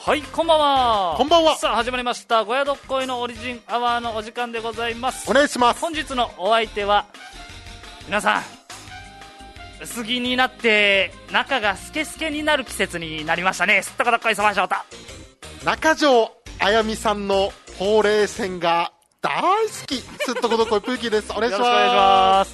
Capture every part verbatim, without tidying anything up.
はい、こんばんは。 こんばんは。 さあ始まりましたごやどっこいのオリジンアワーのお時間でございます。 お願いします。 本日のお相手は皆さん、薄着になって中がスケスケになる季節になりましたね。すっとこどっこいそばしょうた中条あやみさんのほうれい線が大好き、すっとこどっこいプーキーです。お願いします。 よろしくお願いします。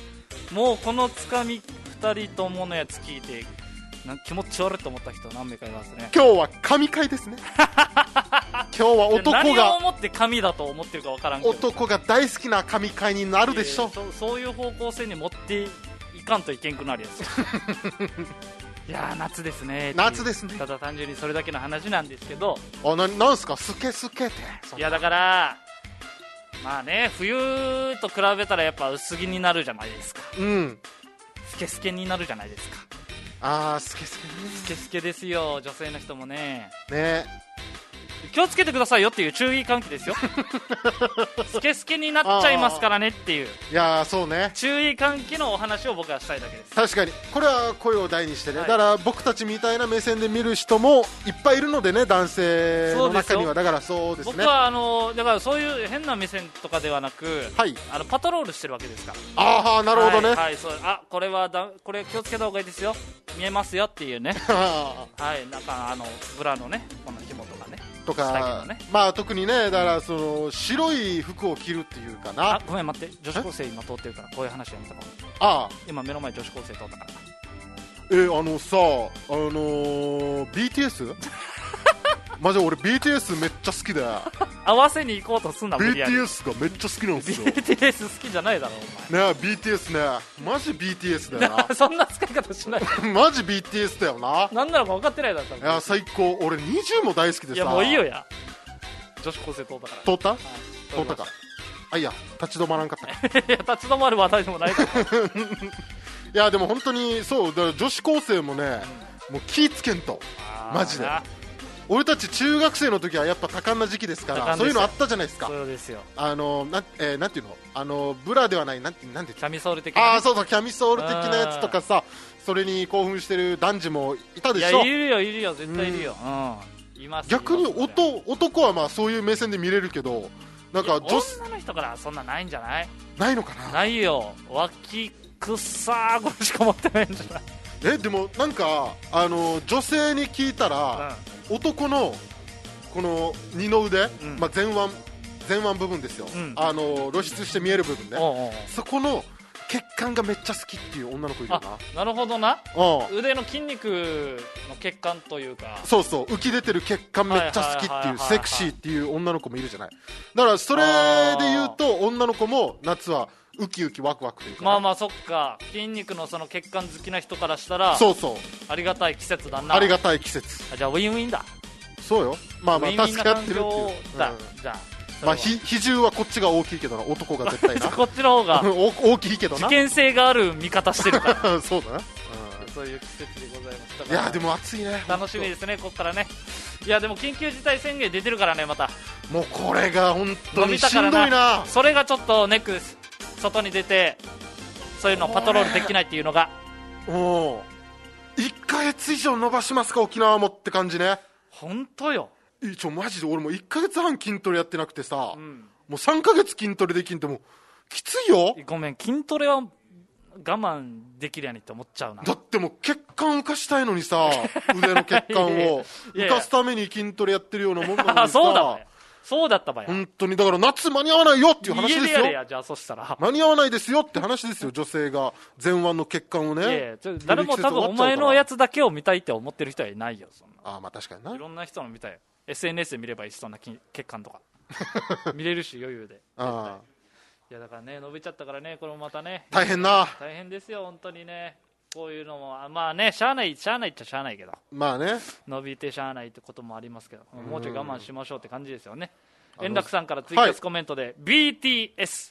もうこのつかみふたりとものやつ聞いてなん気持ち悪いと思った人何名かいますね。 今日は神回ですね。今日は男が何を思って神だと思ってるか分からんけど、 男が大好きな神回になるでしょう。 そ, そういう方向性に持っていかんといけんくなるやつ。いやー夏ですね。 夏ですね。 ただ単純にそれだけの話なんですけど、 あ、な、なんすかスケスケって。 いやだからまあね、冬と比べたらやっぱ薄着になるじゃないですか。 うん、 スケスケになるじゃないですか。 あースケスケね。 スケスケですよ、女性の人もね。 ね、 気をつけてくださいよっていう注意喚起ですよ。スケスケになっちゃいますからねっていう、 いやーそうね、 注意喚起のお話を僕はしたいだけです。 確かにこれは声を大にしてね、 はい、 だから僕たちみたいな目線で見る人もいっぱいいるのでね、男性の中には。だからそうですね、 僕はあのだからそういう変な目線とかではなく、 はい、 あのパトロールしてるわけですから。 ああなるほどね、 はいはい、そう、あこれはだこれ気をつけた方がいいですよ、見えますよっていうね。はい、なんかあのブラのねこの紐とかねとか、 下着のね、 まあ特にね、だからその白い服を着るっていうかな。 あごめん待って、女子高生今通ってるからこういう話やめたかも。 ああ今目の前女子高生通ったから。 えあのさ、あのー、ビーティーエス マジ俺 ビーティーエス めっちゃ好きで合わせに行こうとすんな。 ビーテ無理やりィーエス がめっちゃ好きなんですよ。 ビーティーエス 好きじゃないだろお前ね、ビーティーエス ね、マジ ビーティーエス だよな。 そんな使い方しない。 マジ ビーティーエス だよな。 何なのか分かってないだろ。 いや最高、俺にじゅうも大好きでさ。 いやもういいよや、女子高生通ったから通った、 はい、 通ったか。あいや立ち止まらんかった。 いや立ち止まる話題でもないからいやでも本当にそうだから、女子高生もね、うん、もう気ぃつけんとマジで。俺たち中学生の時はやっぱ多感な時期ですから、そういうのあったじゃないですか。 そうですよ。 あのな、えー、なんていうの、あのブラではない、なんてなんてキャミソール的な、ね、 ああそうそう、キャミソール的なやつとかさ、それに興奮してる男児もいたでしょ。 いやいるよいるよ絶対いるよ、うん、います。 逆に男男はまあそういう目線で見れるけど、なんか女女の人からそんなないんじゃない？ ないのかな。 ないよ、脇くっさーこれしか持ってないんじゃない？ えでもなんかあの女性に聞いたら、うん、男のこの二の腕、うん、まあ、前腕前腕部分ですよ、うん、あの露出して見える部分ね、おうおう、そこの血管がめっちゃ好きっていう女の子いるよな。 なるほどな。腕の筋肉の血管というか、 そうそう、浮き出てる血管めっちゃ好きっていう、セクシーっていう女の子もいるじゃない。だからそれで言うと女の子も夏はウキウキワクワクというか、 まあまあそっか、筋肉のその血管好きな人からしたらそうそう、 ありがたい季節だな。 ありがたい季節。 あ、じゃあウィンウィンだ。 そうよ、まあまあ助かってるっていう、 うん、じゃあまあ、比重はこっちが大きいけどな、男が絶対な。 こっちの方が大きいけどな。 事件性がある見方してるから。 そうだな、うん、 そういう季節でございます。 いやでも暑いね、 楽しみですねこっからね。いやでも緊急事態宣言出てるからね、またもうこれが本当にしんどいな。 それがちょっとネックです。外に出てそういうのをパトロールできないっていうのが。 おいっかげつ以上伸ばしますか沖縄もって感じね。 本当よ。 ちょマジで俺もいっかげつはん筋トレやってなくてさ、うん、もうさんかげつ筋トレできんともうきついよ。 ごめん、筋トレは我慢できるやにって思っちゃうな。 だってもう血管浮かしたいのにさ、腕の血管を浮かすために筋トレやってるようなもんなのにさ。 そうだね、そうだったばや。 本当にだから夏間に合わないよっていう話ですよ。 家でやれや、じゃあそしたら間に合わないですよって話ですよ。女性が前腕の血管をね。いやいや、 誰も多分お前のやつだけを見たいって思ってる人はいないよ。そんな。 ああ、まあ確かにな。 いろんな人の見たいよ。エスエヌエス で見ればいいし、そんな血管とか見れるし余裕で。ああ、いやだからね、伸びちゃったからね、これもまたね大変な。 大変ですよ本当にね。こういうのもまあね、しゃあないしゃあないっちゃしゃあないけど、 まあね、 伸びてしゃあないってこともありますけど、もうちょい我慢しましょうって感じですよね。円楽さんからツイキャスコメントで、はい、ビーティーエス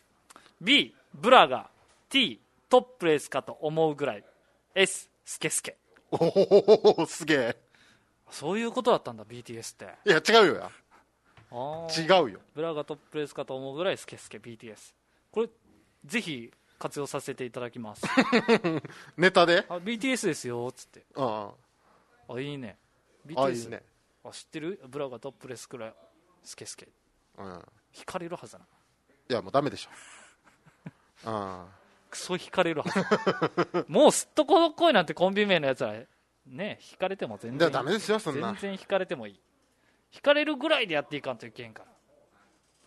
B ブラが T トップレスかと思うぐらい S スケスケ。 おおすげえ。 そういうことだったんだ ビーティーエス って。 いや違うよや。 あ違うよ。 ブラがトップレスかと思うぐらいスケスケ ビーティーエス。 これぜひ活用させていただきます。 ネタであ ビーティーエス ですよっつって。 ああ、 あいいねビーティーエス。あいいね。 あ、知ってる？ブラガトップレスくらいスケスケ、うん、引かれるはずな。 いやもうダメでしょあクソ引かれるはずもうすっとこどっこいなんてコンビ名のやつはね、引かれても全然ダメですよ、そんな全然引かれてもいい。引かれるぐらいでやっていかんといけんから。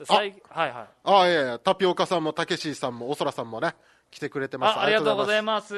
あ、はいはい。 あ、いやいや、タピオカさんもたけしさんもおそらさんもね来てくれてます。 あ、ありがとうございます。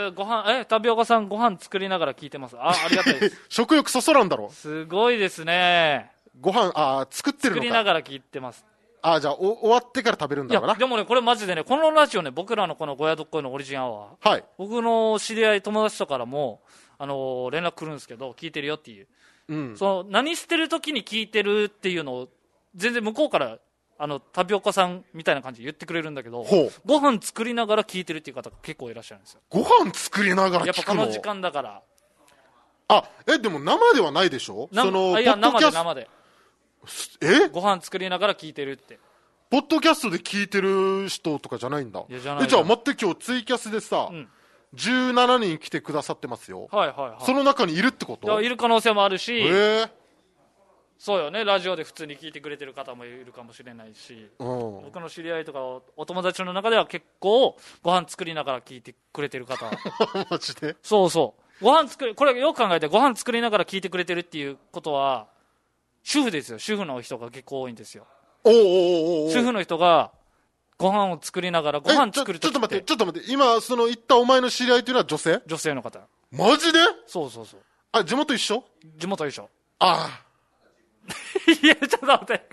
ご飯、え、タピオカさんご飯作りながら聞いてます。あ、ありがたいです食欲そそらんだろ。 すごいですね。 ご飯、あ、作ってるのか。 作りながら聞いてます。 あ、じゃあお終わってから食べるんだろうな。 いやでもね、これマジでね、このラジオね、僕らのこのごやどっこいのオリジンアワー、はい、僕の知り合い友達とからもあのー、連絡来るんですけど、聞いてるよっていう、うん、その何してる時に聞いてるっていうのを全然向こうからあのタピオカさんみたいな感じで言ってくれるんだけど、ご飯作りながら聞いてるっていう方が結構いらっしゃるんですよ。 ご飯作りながら聞くの？ やっぱこの時間だから。 あ、え、でも生ではないでしょ？そのいや生で生で。 え？ ご飯作りながら聞いてるって。 ポッドキャストで聞いてる人とかじゃないんだ。 いやじゃない。 え、じゃあ待って、今日ツイキャスでさ、うん、じゅうななにん来てくださってますよ。 はいはいはい。 その中にいるってこと？ いや、いる可能性もあるし、 えー、 そうよね、ラジオで普通に聞いてくれてる方もいるかもしれないし、うん、僕の知り合いとかお友達の中では結構ご飯作りながら聞いてくれてる方マジで？ そうそう、ご飯作り、これよく考えてご飯作りながら聞いてくれてるっていうことは主婦ですよ。主婦の人が結構多いんですよ。 おーおーおーおー、主婦の人がご飯を作りながら、ご飯作るときって、 ちょっと待って、ちょっと待って、今その言ったお前の知り合いというのは女性？ 女性の方。 マジで？ そうそうそう。 あ、地元一緒？ 地元一緒。 ああいや、ちょっと待って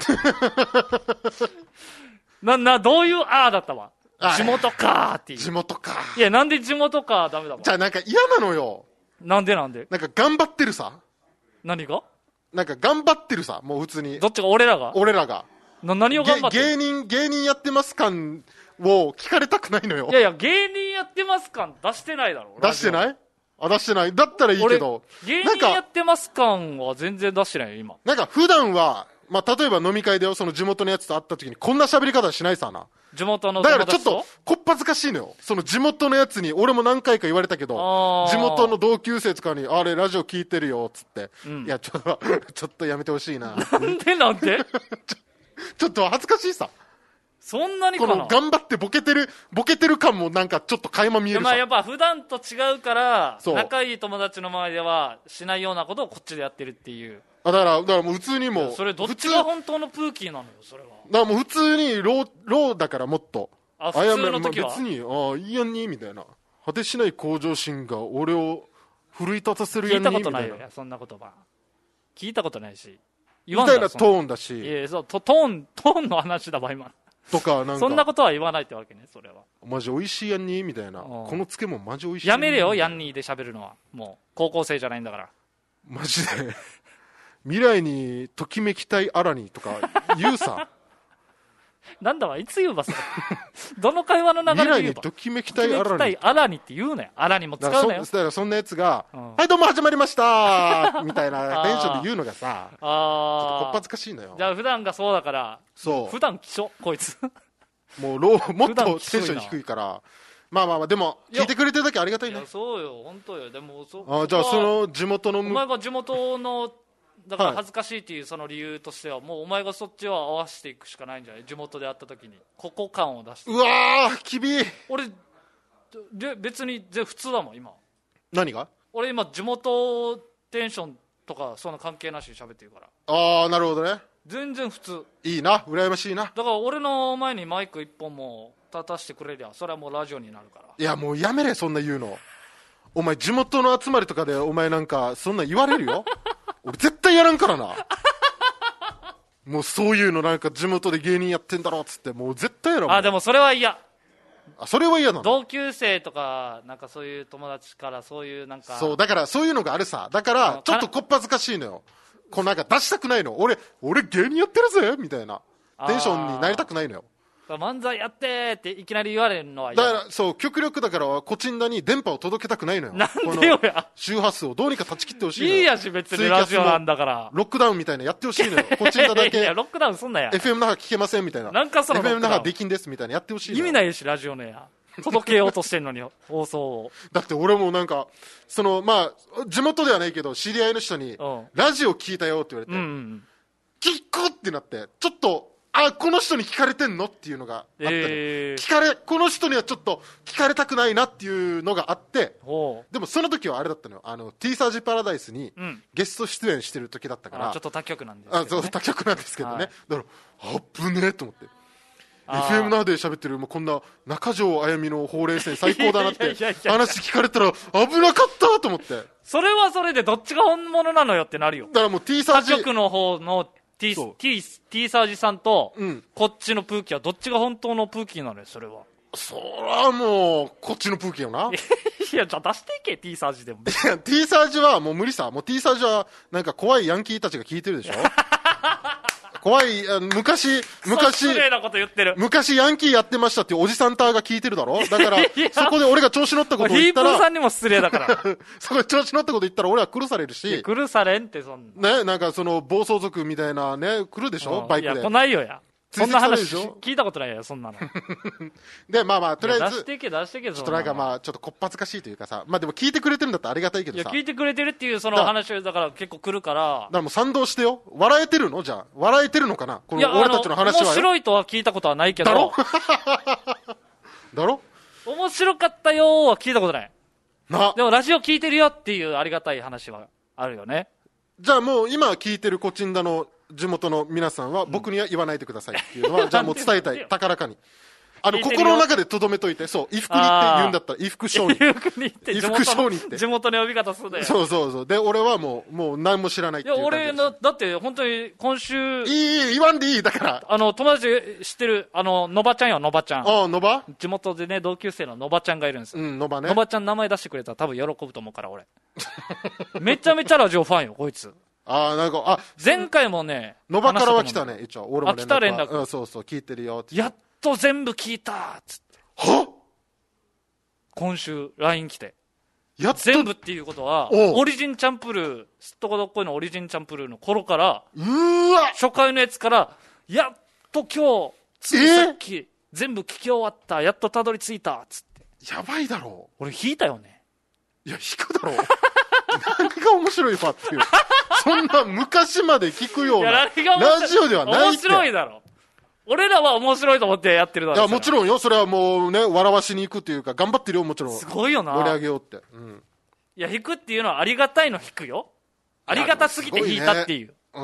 な、な、どういうあーだったわ。地元かーっていう。 地元かー。いや、なんで地元かーダメだもん。 じゃあなんか嫌なのよ。 なんでなんで？ なんか頑張ってるさ。 何が？ なんか頑張ってるさ、もう普通に。 どっちが？俺らが？ 俺らが。 な、何を頑張ってる？ 芸人、芸人やってます感を聞かれたくないのよ。 いやいや、芸人やってます感出してないだろ。 出してない？あ、出してない。だったらいいけど。 芸人やってます感は全然出してないよ、今。 なんか普段は、まあ、例えば飲み会でその地元のやつと会った時にこんな喋り方しないさな。 地元のだからちょっとこっぱずかしいのよ。その地元のやつに俺も何回か言われたけど、地元の同級生とかにあれラジオ聞いてるよっつって、うん、いやちょっとちょっとやめてほしいな。 なんでなんでちょちょっと恥ずかしいさ。 そんなにかな。 この頑張ってボケてるボケてる感もなんかちょっと垣間見えるさ。 まあやっぱ普段と違うから仲いい友達の前ではしないようなことをこっちでやってるっていう。 あ、だからだからもう普通にもうそれどっちが本当のプーキーなのよそれは。 だからもう普通にローローだからもっと。 あ、普通の時は別にあいいやんにみたいな果てしない向上心が俺を奮い立たせるやんにみたいな。 聞いたことないよそんな言葉。聞いたことないし。 みたいなトーンだし。 いやそうトトーントーンの話だわ今。 とかなんかそんなことは言わないってわけねそれは。 マジ美味しいやんにみたいな。この漬物マジ美味しい。 やめれよヤンニーで喋るのは。もう高校生じゃないんだから。 マジで未来にときめきたいアラニとか言うさ。 なんだわいつ言うばそれ。どの会話の流れで言うば。 未来にときめきたいアラニ。ときめきたいアラニって言うなよ。アラニも使うなよ。 だからそんなやつが、うん、はいどうも始まりましたみたいなテンションで言うのがさ、あちょっとこっぱずかしいのよ。 じゃあ普段がそうだから。そう。普段希少こいつ。 もうローもっとテンション低いから。まあまあまあでも聞いてくれてるだけありがたいね。 いやそうよ本当よ。でもそあじゃあその地元のお前が地元のだから恥ずかしいっていうその理由としては、はい、もうお前がそっちを合わせていくしかないんじゃない？地元で会った時にここ感を出して。 うわーきびー。 俺で別に普通だもん今。 何が？ 俺今地元テンションとかそんな関係なしに喋ってるから。 ああなるほどね。 全然普通。 いいな羨ましいな。 だから俺の前にマイク一本も立たしてくれりゃそれはもうラジオになるから。 いやもうやめれそんな言うの。お前地元の集まりとかでお前なんかそんな言われるよ。俺絶対やらんからな。もうそういうのなんか地元で芸人やってんだろっつってもう絶対やらん。 あでもそれは嫌。 あそれは嫌なの。 同級生とかなんかそういう友達からそういうなんかそうだからそういうのがあるさ。だからちょっとこっぱずかしいのよ。こうなんか出したくないの。俺俺芸人やってるぜみたいなテンションになりたくないのよ。 漫才やってっていきなり言われるのは嫌だからそう極力だからコチンダに電波を届けたくないのよ。 なんでよや周波数をどうにか断ち切ってほしいのよ。 いいやし別にラジオなんだからロックダウンみたいなやってほしいのよ。コチンダだけいやロックダウンすんなやエフエム 那覇聞けませんみたいな。 なんかそのエフエム 那覇できんですみたいなやってほしいのよ。 意味ないしラジオのや届けようとしてんのに放送を。 だって俺もなんかそのまあ地元ではないけど知り合いの人に、うん、ラジオ聞いたよって言われて、うんうん、聞くってなってちょっとあこの人に聞かれてんのっていうのがあったり、えー、聞かれこの人にはちょっと聞かれたくないなっていうのがあって、でもその時はあれだったのよ、あの T サージパラダイスにゲスト出演してる時だったから、 うん、ちょっと他局なんですけど、ね、 あそう他局なんですけどね、はい、だからあぶねえと思って エフエム なで喋ってるもうこんな中条あやみのほうれい線最高だなって話聞かれたら危なかったと思って、 それはそれでどっちが本物なのよってなるよ。 だからもう T サージ他局の方のT, T, T サージさんと、うん、こっちのプーキはどっちが本当のプーキなのよそれは。 そらもうこっちのプーキよな。 いやじゃあ出していけ T サージでも。 T サージはもう無理さ、もう T サージはなんか怖いヤンキーたちが聞いてるでしょ。怖いあ昔昔失礼なこと言ってる。 昔ヤンキーやってましたっていうおじさんターが聞いてるだろ。だからそこで俺が調子乗ったことを言ったらヒープーさんにも失礼だからそこで調子乗ったこと言ったら俺は苦されるし。 苦されんってそんなね、なんかその暴走族みたいなね来るでしょ、バイクで。 いや来ないよや、そんな話聞いたことないよそんなのでまあまあとりあえず出していけ出していけ、 ちょっとなんかまあちょっとこっぱずかしいというかさ、まあでも聞いてくれてるんだったらありがたいけどさ。 いや聞いてくれてるっていうその話だから結構来るから、 だからもう賛同してよ。笑えてるのじゃあ笑えてるのかなこの俺たちの話は。 面白いとは聞いたことはないけど。 だろだろ面白かったよーは聞いたことないな。 でもラジオ聞いてるよっていうありがたい話はあるよね。 じゃあもう今聞いてるコチンダの地元の皆さんは僕には言わないでくださいっていうのは、うん、じゃあもう伝えたい高らかにあの心の中で留めといて。そう衣服にって言うんだったら衣服商人衣服にって衣服商人って地元の呼び方するんだよ。 そうそうそう。で俺はもうもう何も知らないっていう。 いや俺のだって本当に今週いいいい言わんでいい。だからあの友達知ってるあののばちゃんよ、のばちゃん。 ああのば地元でね同級生ののばちゃんがいるんですよ。 うんのばね。 のばちゃん名前出してくれたら多分喜ぶと思うから俺めちゃめちゃラジオファンよこいつ。 ああなんかあ前回もねのばからは来たね一応。俺も連絡あ来た連絡、 うん、そうそう聞いてるよってやっと全部聞いたっつっては今週 ライン 来てやっと全部っていうことはオリジンチャンプルーすっとこどっこいのオリジンチャンプルーの頃からうーわ初回のやつからやっと今日ついさっき、えー、全部聞き終わったやっとたどり着いたっつってやばいだろ俺引いたよね。 いや引くだろ何が面白いわっていうそんな昔まで聞くようなラジオではないって。 面白いだろ。俺らは面白いと思ってやってるだろ。 いやもちろんよそれはもうね笑わしに行くっていうか頑張ってるよもちろん。 すごいよな盛り上げようって、うん、 いや引くっていうのはありがたいの引くよ。ありがたすぎて引いたっていう、ね、 うん、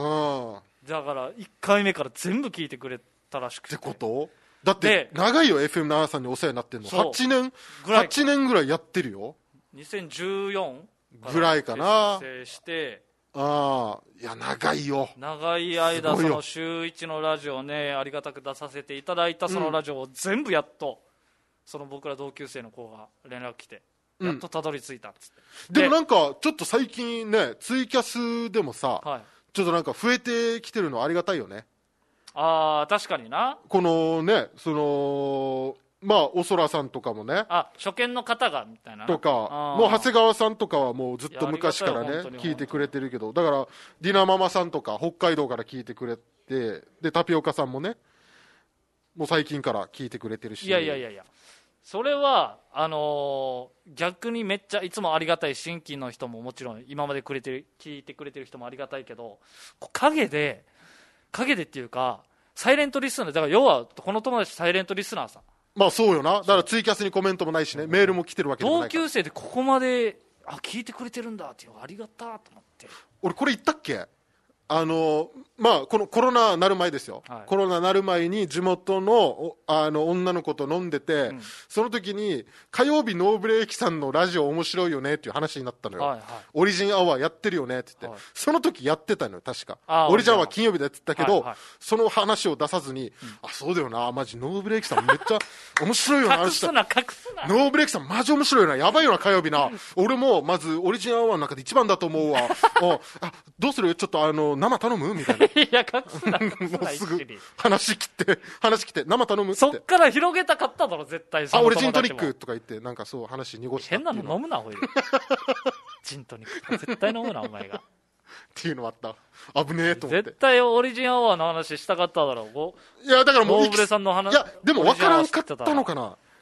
だからいっかいめから全部聞いてくれたらしくて。 ってことだって長いよ エフエムなな さんにお世話になってるのはちねんぐらいはちねんぐらいやってるよ。 にせんじゅうよんぐらいかな。 結成してああいや長いよ。 長い間その週一のラジオねありがたく出させていただいたそのラジオを全部やっと、うん、その僕ら同級生の子が連絡来てやっとたどり着いたっつって、 うん、で, でもなんかちょっと最近ねツイキャスでもさ、はい、ちょっとなんか増えてきてるのありがたいよね。 ああ確かにな。 このねそのまあおそらさんとかもねあ初見の方がみたいなとかもう長谷川さんとかはもうずっと昔からね聞いてくれてるけど、だからディナママさんとか北海道から聞いてくれてでタピオカさんもねもう最近から聞いてくれてるし。 いやいやいやいやそれはあのー、逆にめっちゃいつもありがたい新規の人ももちろん今までくれてる聞いてくれてる人もありがたいけど陰で陰でっていうかサイレントリスナーだから要はこの友達サイレントリスナーさん。 まあそうよな。だからツイキャスにコメントもないしねメールも来てるわけでもないから。 同級生でここまであ聞いてくれてるんだっていうありがたと思って。 俺これ言ったっけあのまあこのコロナなる前ですよ、はい、コロナなる前に地元のあの女の子と飲んでて、うん、その時に火曜日ノーブレーキさんのラジオ面白いよねっていう話になったのよ、はいはい、オリジンアワーやってるよねって言って、はい、その時やってたのよ確か。オリジンアワー金曜日でやってたけど、はいはい、その話を出さずに、うん、あそうだよなマジノーブレーキさんめっちゃ面白いよな隠すな隠すなノーブレーキさんマジ面白いよなやばいよな火曜日な俺もまずオリジンアワーの中で一番だと思うわあどうするちょっとあの生頼むみたいな。いや隠すな隠すなもうすぐ話切って話切って生頼むってそっから広げたかっただろ絶対。 あ俺ジントニックとか言ってなんかそう話濁した変なの飲むなおいジントニック絶対飲むなお前がっていうのあった危ねえと思って。 絶対オリジンアワーの話したかっただろう。 いやだからもう大ブレさんの話。 いやでも分からんかったのかな。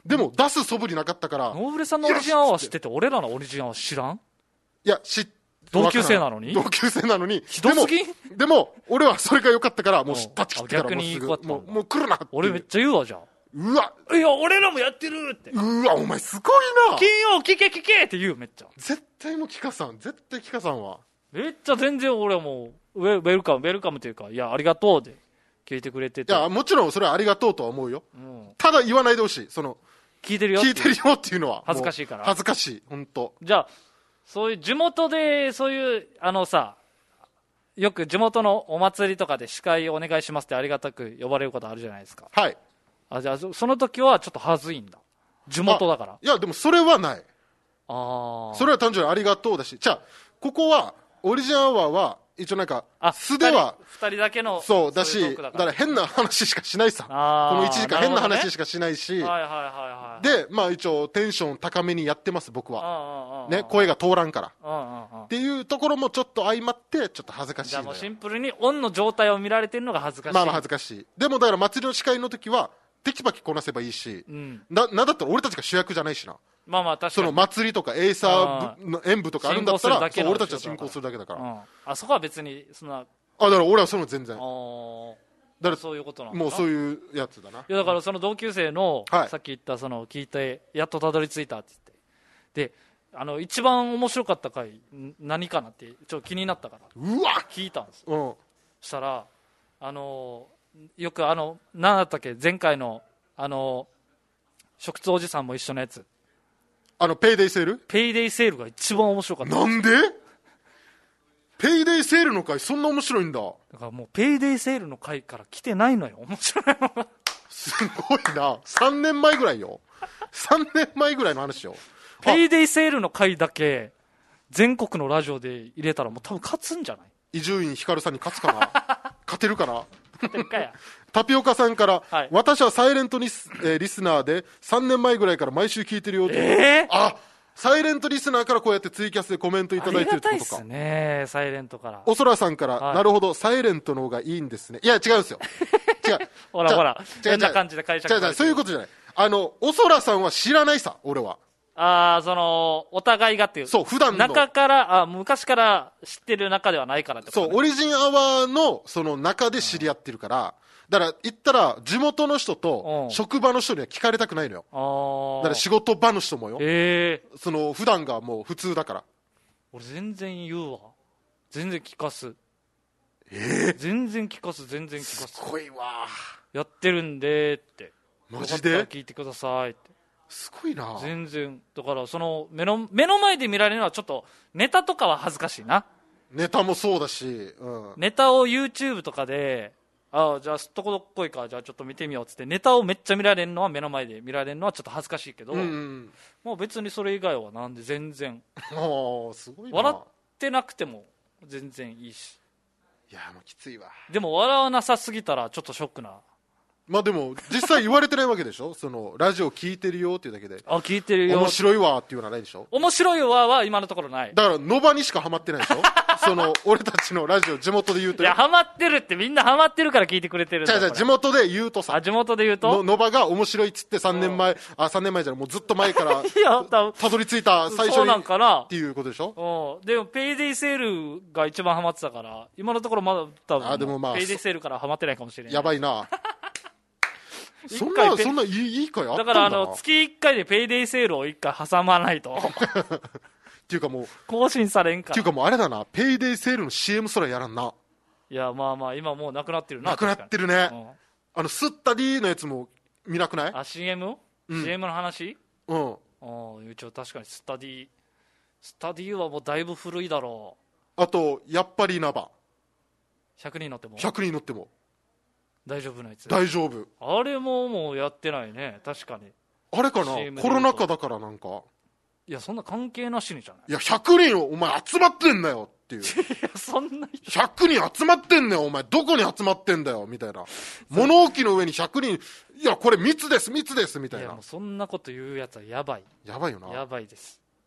でも出す素振りなかったから。 ノーブレさんのオリジンアワー知ってて俺らのオリジンアワー知らん？ いや知同級生なのに同級生なのにひどすぎん？ でも、でも俺はそれが良かったからもう立ち切ってからもうすぐ逆にもうもう来るなって。 俺めっちゃ言うわじゃん。 うわいや俺らもやってるって。 うわお前すごいな。 金曜聞け聞けって言うめっちゃ。 絶対もうキカさん絶対キカさんはめっちゃ全然俺はもうウェウェルカムウェルカムというかいやありがとうで聞いてくれてて。 いやもちろんそれはありがとうとは思うよ、うん、ただ言わないでほしい。その聞いてるよ聞いてるよっていうのは恥ずかしいから。 恥ずかしい本当。 じゃあそういう地元でそういうあのさよく地元のお祭りとかで司会お願いしますってありがたく呼ばれることあるじゃないですか。 はい。 あじゃあその時はちょっと恥ずいんだ地元だから。 いやでもそれはない。 あそれは単純にありがとうだし。じゃあここはオリジンアワーは一応なんか素ではふたりだけのそうだしだから変な話しかしないさ。このいちじかん変な話しかしないし、 はいはいはいはい、 でまあ一応テンション高めにやってます僕はね。声が通らんからっていうところもちょっと相まってちょっと恥ずかしい。 じゃあもうシンプルにオンの状態を見られてるのが恥ずかしい。 まあまあ恥ずかしい。でもだから祭りの司会の時はテキパキこなせばいいし、うん、な, なんだったら俺たちが主役じゃないしな。 まあまあ確かにその祭りとかエイサーの演舞とかあるんだったらそう俺たちは進行するだけだから、うん、 あそこは別にそんなあだから俺はその全然あだからそういうことなのもうそういうやつだな。いやだからその同級生の、 はい、 さっき言ったその聞いてやっとたどり着いたって言ってであの一番面白かった回何かなってちょっと気になったからうわ聞いたんですよ、 うん、 そしたらあのよくあの何だったっけ前回のあの食通おじさんも一緒のやつあのペイデイセールペイデイセールが一番面白かった。 なんでペイデイセールの回そんな面白いんだ。 だからもうペイデイセールの回から来てないのよ面白いのがすごいな。さんねんまえぐらいよさんねんまえぐらいの話よ。 ペイデイセールの回だけ全国のラジオで入れたらもう多分勝つんじゃない？ 伊集院光さんに勝つかな勝てるかな勝てるかやタピオカさんから、 はい、 私はサイレントリス、えー、リスナーでさんねんまえぐらいから毎週聞いてるよと、 えー、 あサイレントリスナーからこうやってツイキャスでコメントいただいてるってことか。ありがたいですねサイレントから。 おそらさんから、 はい、 なるほどサイレントの方がいいんですね。いや違うんですよ違うほらほら変な感じで解釈違う違うそういうことじゃない。あのおそらさんは知らないさ俺は。 ああそのお互いがっていうそう普段の中からあ昔から知ってる中ではないからってこと、ね、 そうオリジンアワーのその中で知り合ってるから、だから言ったら地元の人と職場の人には聞かれたくないのよ。 あだから仕事場の人もよ、 えー、その普段がもう普通だから。 俺全然言うわ全然聞かすえー、 全然聞かす全然聞かすすごいわやってるんでってマジで聞いてくださいってすごいな。 全然だからその目の目の前で見られるのはちょっとネタとかは恥ずかしいな。 ネタもそうだし、うん、 ネタを YouTube とかでああじゃあすっとこどっこいかじゃあちょっと見てみようっつってネタをめっちゃ見られるのは目の前で見られるのはちょっと恥ずかしいけど、うんうん、もう別にそれ以外はなんで全然すごいな。 笑ってなくても全然いいし。 いやもうきついわ。 でも笑わなさすぎたらちょっとショックな。 まあでも実際言われてないわけでしょそのラジオ聞いてるよっていうだけであ聞いてるよ面白いわっていうのはないでしょ。 面白いわは今のところない。 だからノバにしかハマってないでしょその俺たちのラジオ地元で言うと。 いやハマってるってみんなハマってるから聞いてくれてるんだ。 じゃあじゃあ地元で言うとさあ地元で言うとノバが面白いっつってさんねんまえあさんねんまえじゃないもうずっと前からいやたどり着いた最初にそうなんかなっていうことでしょ。 でもペイデイセールが一番ハマってたから今のところまだ多分あでも、まあ、 ペイデイセールからハマってないかもしれない。 やばいなそんなそんないいいい回あったんだな。 だからあの月いっかいでペイデイセールをいっかい挟まないとっていうかもう更新されんから。 っていうかもうあれだなペイデイセールの シーエム すらやらんな。 いやまあまあ今もうなくなってるな。 なくなってるね、うん、あのスッタディのやつも見なくない？ あ シーエム？うん、シーエム の話？ うんあ一応確かにスタディスタディはもうだいぶ古いだろう。あとやっぱりナバひゃくにん乗ってもひゃくにん乗っても大丈夫なやつ。 大丈夫。 あれももうやってないね確かに。 あれかなコロナ禍だからなんか。 いやそんな関係なしにじゃない。 いやひゃくにんお前集まってんだよっていういやそんなひゃくにん集まってんだよお前どこに集まってんだよみたいな物置の上にひゃくにんいやこれ密です密ですみたいな。いやもうそんなこと言うやつはやばいやばいよな。 やばいです。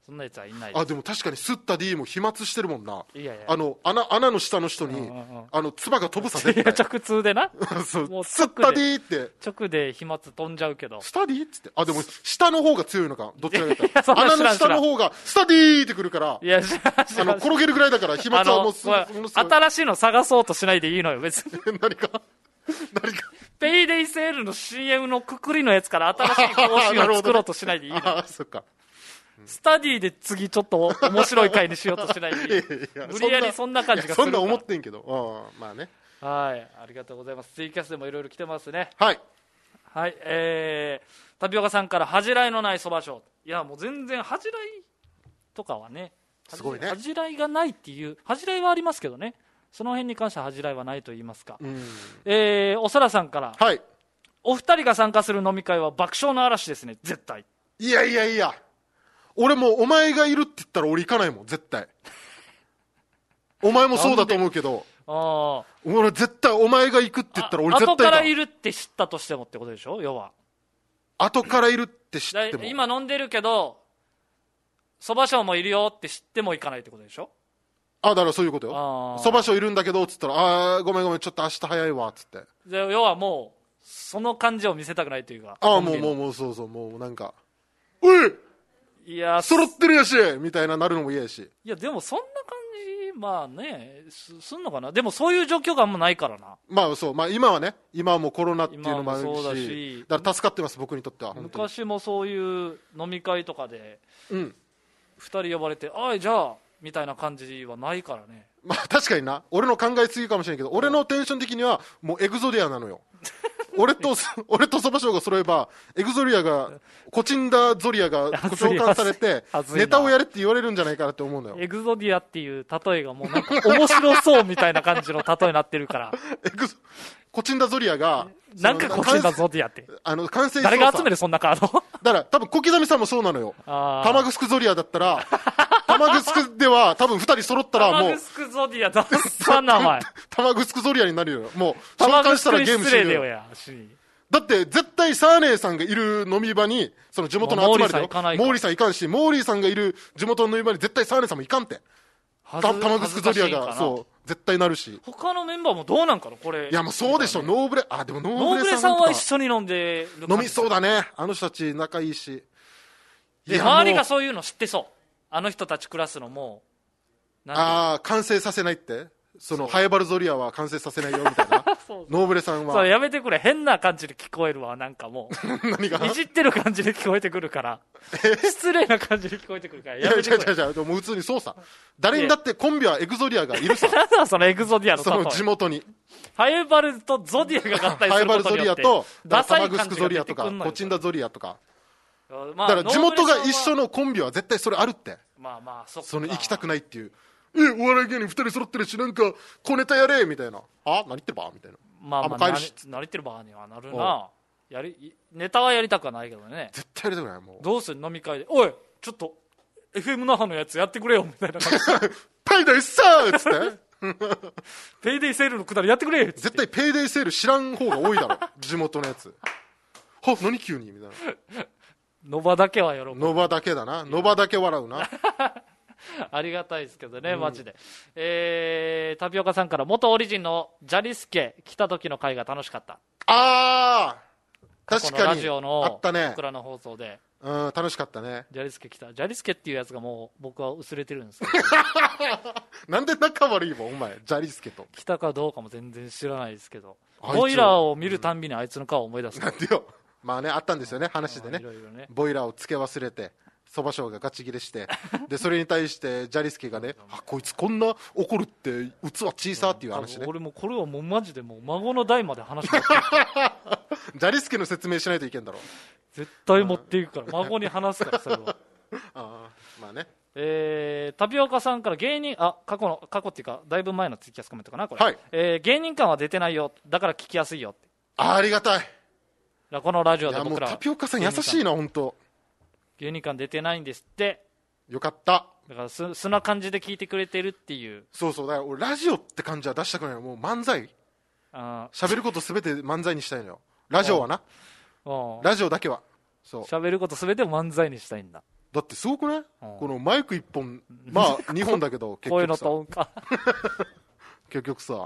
そんなやつはいないです。 あでも確かに吸った D も飛沫してるもんな。 いやいやあの 穴, 穴の下の人に、うんうんうん、あの唾が飛ぶさ絶対。 直通でなそうもう吸った D って直で飛沫飛んじゃうけどスタディっつって、あでも下の方が強いのか、どっちか言ったら穴の下の方がスタディってくるから、 いやあの転げるぐらいだから飛沫はもうすぐ、 新しいの探そうとしないでいいのよ別に何か何かペイデイセールの シーエム のくくりのやつから新しい更新を作ろうとしないでいいのよ。 あそっか、 スタディで次ちょっと面白い回にしようとしないでいい。無理やりそんな感じがするから。 そんな思ってんけど、まあね。 はい、ありがとうございます。ツイキャスでもいろいろ来てますね。 はいはい、えー、タピオカさんから恥じらいのないそばショー。いやもう全然恥じらいとかはね、 すごいね、 恥じらいがないっていう、恥じらいはありますけどね、その辺に関しては恥じらいはないと言いますか。うん、えー、おそらさんから、 はい、 お二人が参加する飲み会は爆笑の嵐ですね絶対。 いやいやいや、俺もお前がいるって言ったら俺行かないもん絶対。お前もそうだと思うけど、あ俺絶対お前が行くって言ったら俺絶対行か後からいるって知ったとしてもってことでしょ。要は後からいるって知っても、 今飲んでるけどそば賞もいるよって知っても行かないってことでしょ。 あだからそういうことよ。そば賞いるんだけどっつったら、あごめんごめんちょっと明日早いわっつって、 で要はもうその感じを見せたくないというか、 ああもうもうもうそうそう、もうなんかおいいや揃ってるやしみたいななるのも嫌やし。 いやでもそんな感じまあね す, すんのかな。でもそういう状況があんまないからな。 まあそう、まあ今はね、今はもうコロナっていうのもあるし、 そうだし、 だから助かってます僕にとっては。 昔もそういう飲み会とかで、 うん、 ふたり呼ばれてあいじゃあみたいな感じはないからね。 まあ確かにな、俺の考えすぎかもしれないけど、俺のテンション的にはもうエグゾディアなのよ。俺と俺とそば賞が揃えばエグゾリアがコチンダゾリアが召喚されてネタをやれって言われるんじゃないかなって思うのよ。 エグゾディアっていう例えがもうなんか面白そうみたいな感じの例えになってるからエグコチンダゾリアがなんかコチンダゾディアってあの完成誰が集めるそんなカードだから多分小刻みさんもそうなのよ。玉グスクゾリアだったら玉グスクでは多分ふたり揃ったらもう玉グスクゾディアどうした名前玉グスクゾリアになるよ。もう召喚したらゲーム終了。だって絶対サーネーさんがいる飲み場にその地元の集まりだよ。モーリーさん行かんし、モーリーさんがいる地元の飲み場に絶対サーネーさんも行かんて。玉グスクゾリアがそう絶対なるし、 他のメンバーもどうなんかなこれ。 いやもうそうでしょ。ノーブレあでもノーブレさんは一緒に飲んでる飲みそうだね。あの人たち仲いいし、 で周りがそういうの知ってそう。あの人たちクラスのもうああ完成させないって、そのハエバルゾリアは完成させないよみたいなそうそうノーブレさんはそうやめてくれ。変な感じで聞こえるわ。なんかもう何がいじってる感じで聞こえてくるから失礼な感じで聞こえてくるからやめてくれ。いやいやいやでも普通にそうさ。誰にだってコンビはエグゾリアがいるさなんだそのエグゾディアのその地元にハエバルとゾディアが合体することによってハエバルゾリアとタマグスクゾリアとかコチンダゾリアとか、まあ、だから地元が一緒のコンビは絶対それあるって。 まあまあ そ, その行きたくないっていう、えお笑い芸人ふたり揃ってるしなんか小ネタやれみたいな、あ何言ってるばみたいな、 まあまあ、あ何言ってるばにはなるな。やりネタはやりたくはないけどね。 絶対やりたくない。もうどうする飲み会でおいちょっと エフエム 那覇のやつやってくれよみたいな感じペイデイさーっつってペイデイセールのくだりやってくれっつって絶対ペイデイセール知らん方が多いだろ地元のやつは何急にみたいなノバだけは喜ぶ。 ノバだけだな。ノバだけ笑うなありがたいですけどね、マジで、えー、タピオカさんから元オリジンのジャリスケ来た時の回が楽しかった。 あー確かにラジオのあったね。 僕らの放送でうん楽しかったね。 ジャリスケ来た。ジャリスケっていうやつがもう僕は薄れてるんですけどなんで仲悪いもんお前ジャリスケと。 来たかどうかも全然知らないですけど、ボイラーを見るたんびにあいつの顔を思い出す。 なんでよ。まあねあったんですよね話でね。 いろいろねボイラーをつけ忘れてそば賞がガチ切れしてでそれに対してジャリスケがねあこいつこんな怒るって器小さっていう話ね。 俺もこれはもうマジでもう孫の代まで話持っていくジャリスケの説明しないといけんだろ。 絶対持っていくから孫に話すからそれはあまあね。 えー、タピオカさんから芸人あ過去の過去っていうかだいぶ前のツイキャスコメントかなこれ、 はいえー、芸人感は出てないよだから聞きやすいよって。 あ, ありがたい。 このラジオで僕らいやもうタピオカさん優しいな本当。 芸人感出てないんですって。 よかった。 だからす素な感じで聞いてくれてるっていう。 そうそうだから俺ラジオって感じは出したくないの。もう漫才喋ることすべて漫才にしたいのよラジオはな。ラジオだけはそう喋ることすべてを漫才にしたいんだ。 だってすごくね、このマイクいっぽん、まあにほんだけど結声の局さトーンか結局さ、うん、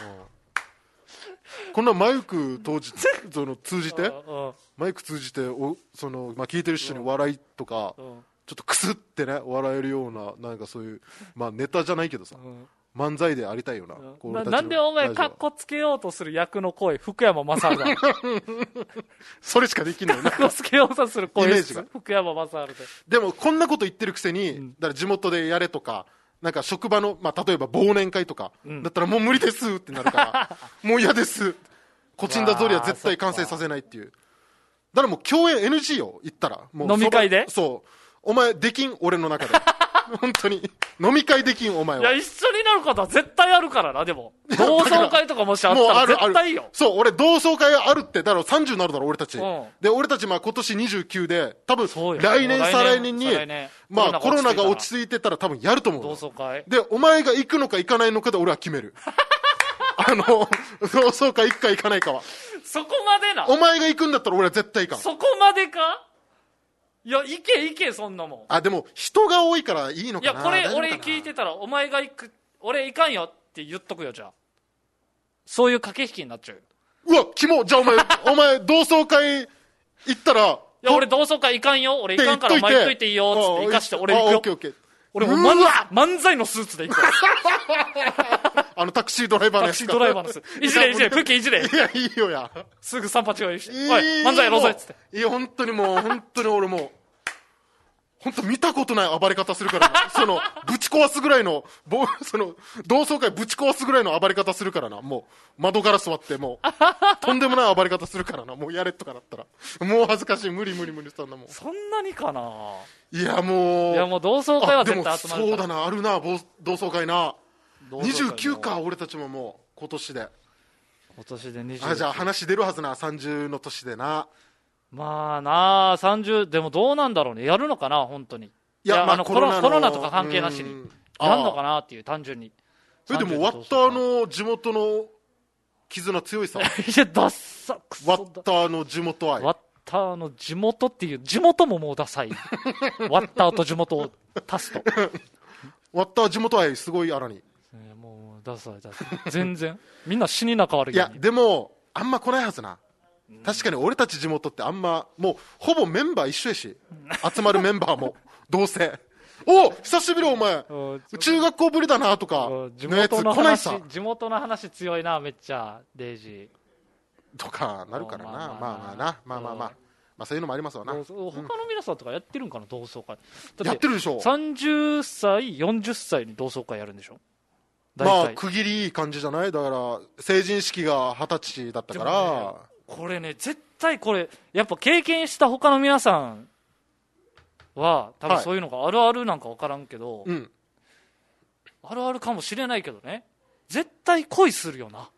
こんなマイク当時その通じてマイク通じておその、まあ、聞いてる人に笑いとか、ちょっとクスってね笑えるようななんかそういう、まあ、ネタじゃないけどさ、漫才でありたいよな、こうな, なんでお前カッコつけようとする役の声福山雅治だそれしかできないよカッコつけようとする声イメージが福山雅治ででもこんなこと言ってるくせに、うん、だから地元でやれとかなんか職場の、まあ、例えば忘年会とか、うん、だったらもう無理ですってなるからもう嫌ですコチンダゾリは絶対完成させないっていう。だからもう共演 エヌジー よ言ったらもう飲み会でそうお前できん俺の中で本当に飲み会できんお前は。 いや一緒になることは絶対あるからな。でも同窓会とかもしあったら絶対いいよ。 そう俺同窓会あるってだからさんじゅうになるだろ俺たち、うん、で俺たちまあ今年にじゅうきゅうで多分来年再来年にまあコロナが落ち着いてたら多分やると思う。 同窓会でお前が行くのか行かないのかで俺は決めるあの同窓会行くか行かないかはそこまでな。 お前が行くんだったら俺は絶対行かん。 そこまでか。いや行け行けそんなもん。 あでも人が多いからいいのかな。 いやこれ俺聞いてたらお前が行く俺行かんよって言っとくよ。じゃあそういう駆け引きになっちゃうよ。 うわキモ。じゃあお前お前同窓会行ったらいや俺同窓会行かんよ俺行かんからお前行っといていいよっつって行かして俺行くよ。 オッケーオッケー。 俺も漫漫才のスーツで行くあのタクシードライバーのやつタクシードライバーのスーツいじれいじれプッキーいじれ。 いやいいよやすぐ三八がいいし、おい漫才やろうぜっつって。 いや本当にもう本当に俺もう本当見たことない暴れ方するからなそのぶち壊すぐらいのその同窓会ぶち壊すぐらいの暴れ方するからな。もう窓ガラス割ってもうとんでもない暴れ方するからな。もうやれとかなったらもう恥ずかしい無理無理無理そんなもん。 そんなにかな。 いやもういやもう同窓会は絶対集まるから。 でもそうだなあるな同窓会な。にじゅうきゅうか俺たちももう今年で今年でにじゅう。 あじゃあ話出るはずなさんじゅうの年でな。 まあなあさんじゅうでもどうなんだろうね。やるのかな本当に。 いや、いやまあ、 あのコロナコロナとか関係なしにやるのかなっていう単純に。 えでもワッターの地元の絆強いさ。 いやダッサクソ。 ワッターの地元愛。 ワッターの地元っていう地元ももうダサいワッターと地元を足すとワッター地元愛すごいあらに、 えー、もうダサいダサい全然みんな死に仲悪い。 いやでもあんま来ないはずな。確かに俺たち地元ってあんまもうほぼメンバー一緒やし集まるメンバーもどうせお久しぶりお前中学校ぶりだなとか地元の話地元の話強いなめっちゃデイジーとかなるからな。まあまあなまあまあまあまあそういうのもありますわな。 他の皆さんとかやってるんかな同窓会。 やってるでしょ。 さんじゅっさいよんじゅっさいに同窓会やるんでしょ。 まあ区切りいい感じじゃない。だから成人式がはたちだったから、 これね絶対これやっぱ経験した他の皆さんは多分そういうのがあるあるなんか分からんけど、はいうん、あるあるかもしれないけどね絶対恋するよな。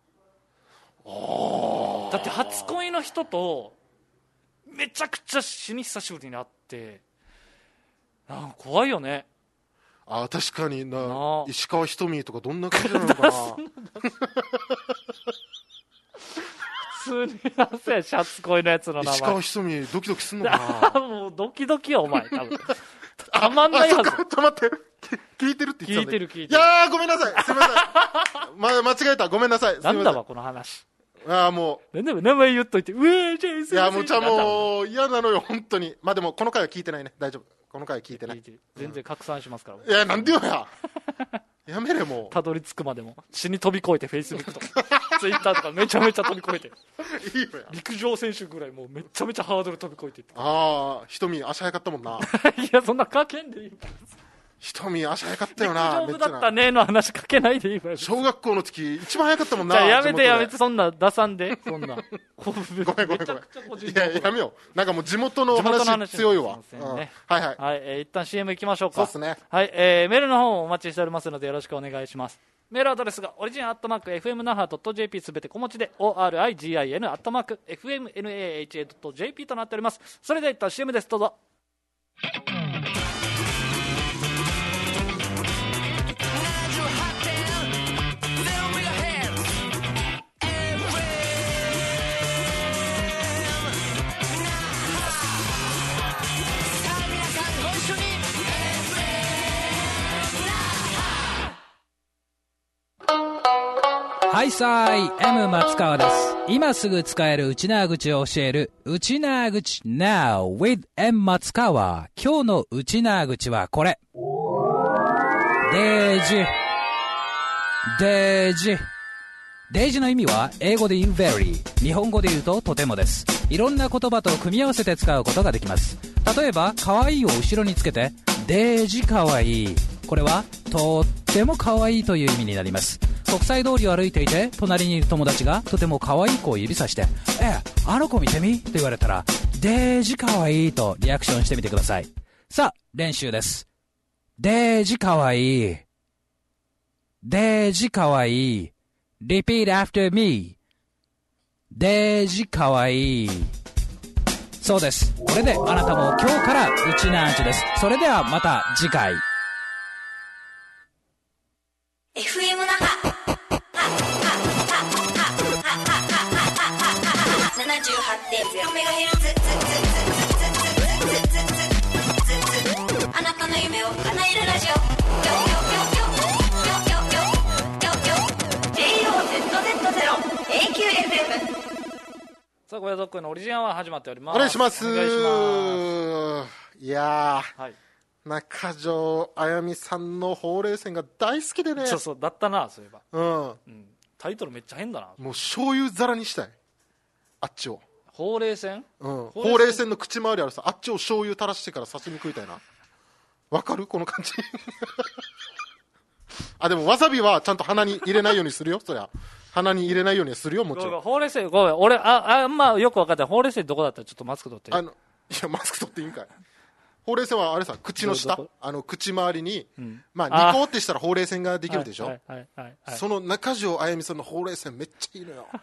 だって初恋の人とめちゃくちゃ死に久しぶりに会ってなんか怖いよね。 あ確かに な, な石川ひとみとかどんな感じなのかな普通になんせ初恋のやつの名前石川ひとみドキドキすんのかなもうドキドキよお前多分たまんないはず。 ちょっと待って聞いてるって言ってたんだ。 聞いてる聞いてる。 いやーごめんなさいすみません、ま、間違えたごめんなさい。 なんだわこの話。 ああもうでも名前言っといてうえージェイスいやもうじゃあもう嫌なのよ本当に。まあでもこの回は聞いてないね大丈夫。この回聞いてない。 全然拡散しますから、 うん、いやなんでよややめれもうたどり着くまでも死に飛び越えてフェイスブックとかツイッターとかめちゃめちゃ飛び越えていいよや陸上選手ぐらいもうめちゃめちゃハードル飛び越えていって。 ああ瞳足早かったもんないやそんなかけんでいいから瞳足早かったよな。 陸上部だったねの話かけないでいいわよ。 小学校の時一番早かったもんな。 じゃあやめてやめてそんな出さんでそんなごめんごめんごめんいややめよう。なんかもう地元の話強いわ、うん、はいはい、はい、 えー、一旦 シーエム 行きましょうか。 そうですね。 はい、えー、メールの方もお待ちしておりますのでよろしくお願いします。メールアドレスがオリジンアットマーク エフエムナハドットジェーピー すべて小文字で オーアールアイジーアイエヌ アットマーク エフエムナハドットジェーピー となっております。それでは一旦 シーエム です。どうぞ。 はいさーい M 松川です。今すぐ使えるウチナー口を教えるウチナー口 Now with M 松川。今日のウチナー口はこれ。デージデージデージの意味は英語で言う very、 日本語で言うととてもです。いろんな言葉と組み合わせて使うことができます。例えば可愛いを後ろにつけてデージ可愛い、これはとっても可愛いという意味になります。国際通りを歩いていて隣にいる友達がとても可愛い子を指さして、えあの子見てみと言われたらデージ可愛いとリアクションしてみてください。さあ練習です。デージ可愛い、デージ可愛い、 Repeat after me。 デージ可愛い。そうです。これであなたも今日からウチナーンチです。それではまた次回。 エフエム 那覇 ななじゅうはちてんゼロ メガヘルツ、あなたの夢を叶えるラジオ、ジェイオーゼットゼットゼロ エーキューエフエム。 さあ小屋族のオリジナルは始まっております。 お願いします。 お願いします。 いやー、 はい、 中条あやみさんのほうれい線が大好きでね。 そうそうだったな、そういえば、 うんうん、タイトルめっちゃ変だな。 もう醤油皿にしたい、あっちを。 ほうれい線、 うん、ほうれい線の口周りあるさ、あっちを醤油垂らしてから刺身食いたいな。わかるこの感じあ、でもわさびはちゃんと鼻に入れないようにするよ。そりゃ鼻に入れないようにするよ、もちろん。 ほうれい線、ごめん、俺ああんまよく分かってない。ほうれい線どこだったらちょっとマスク取って。 あのいやマスク取っていいんかい。ほうれい線はあれさ、口の下、あの口周りに、うん、まあニコってしたらほうれい線ができるでしょ。はいはいはいはい、その中条あやみさんのほうれい線めっちゃいいのよ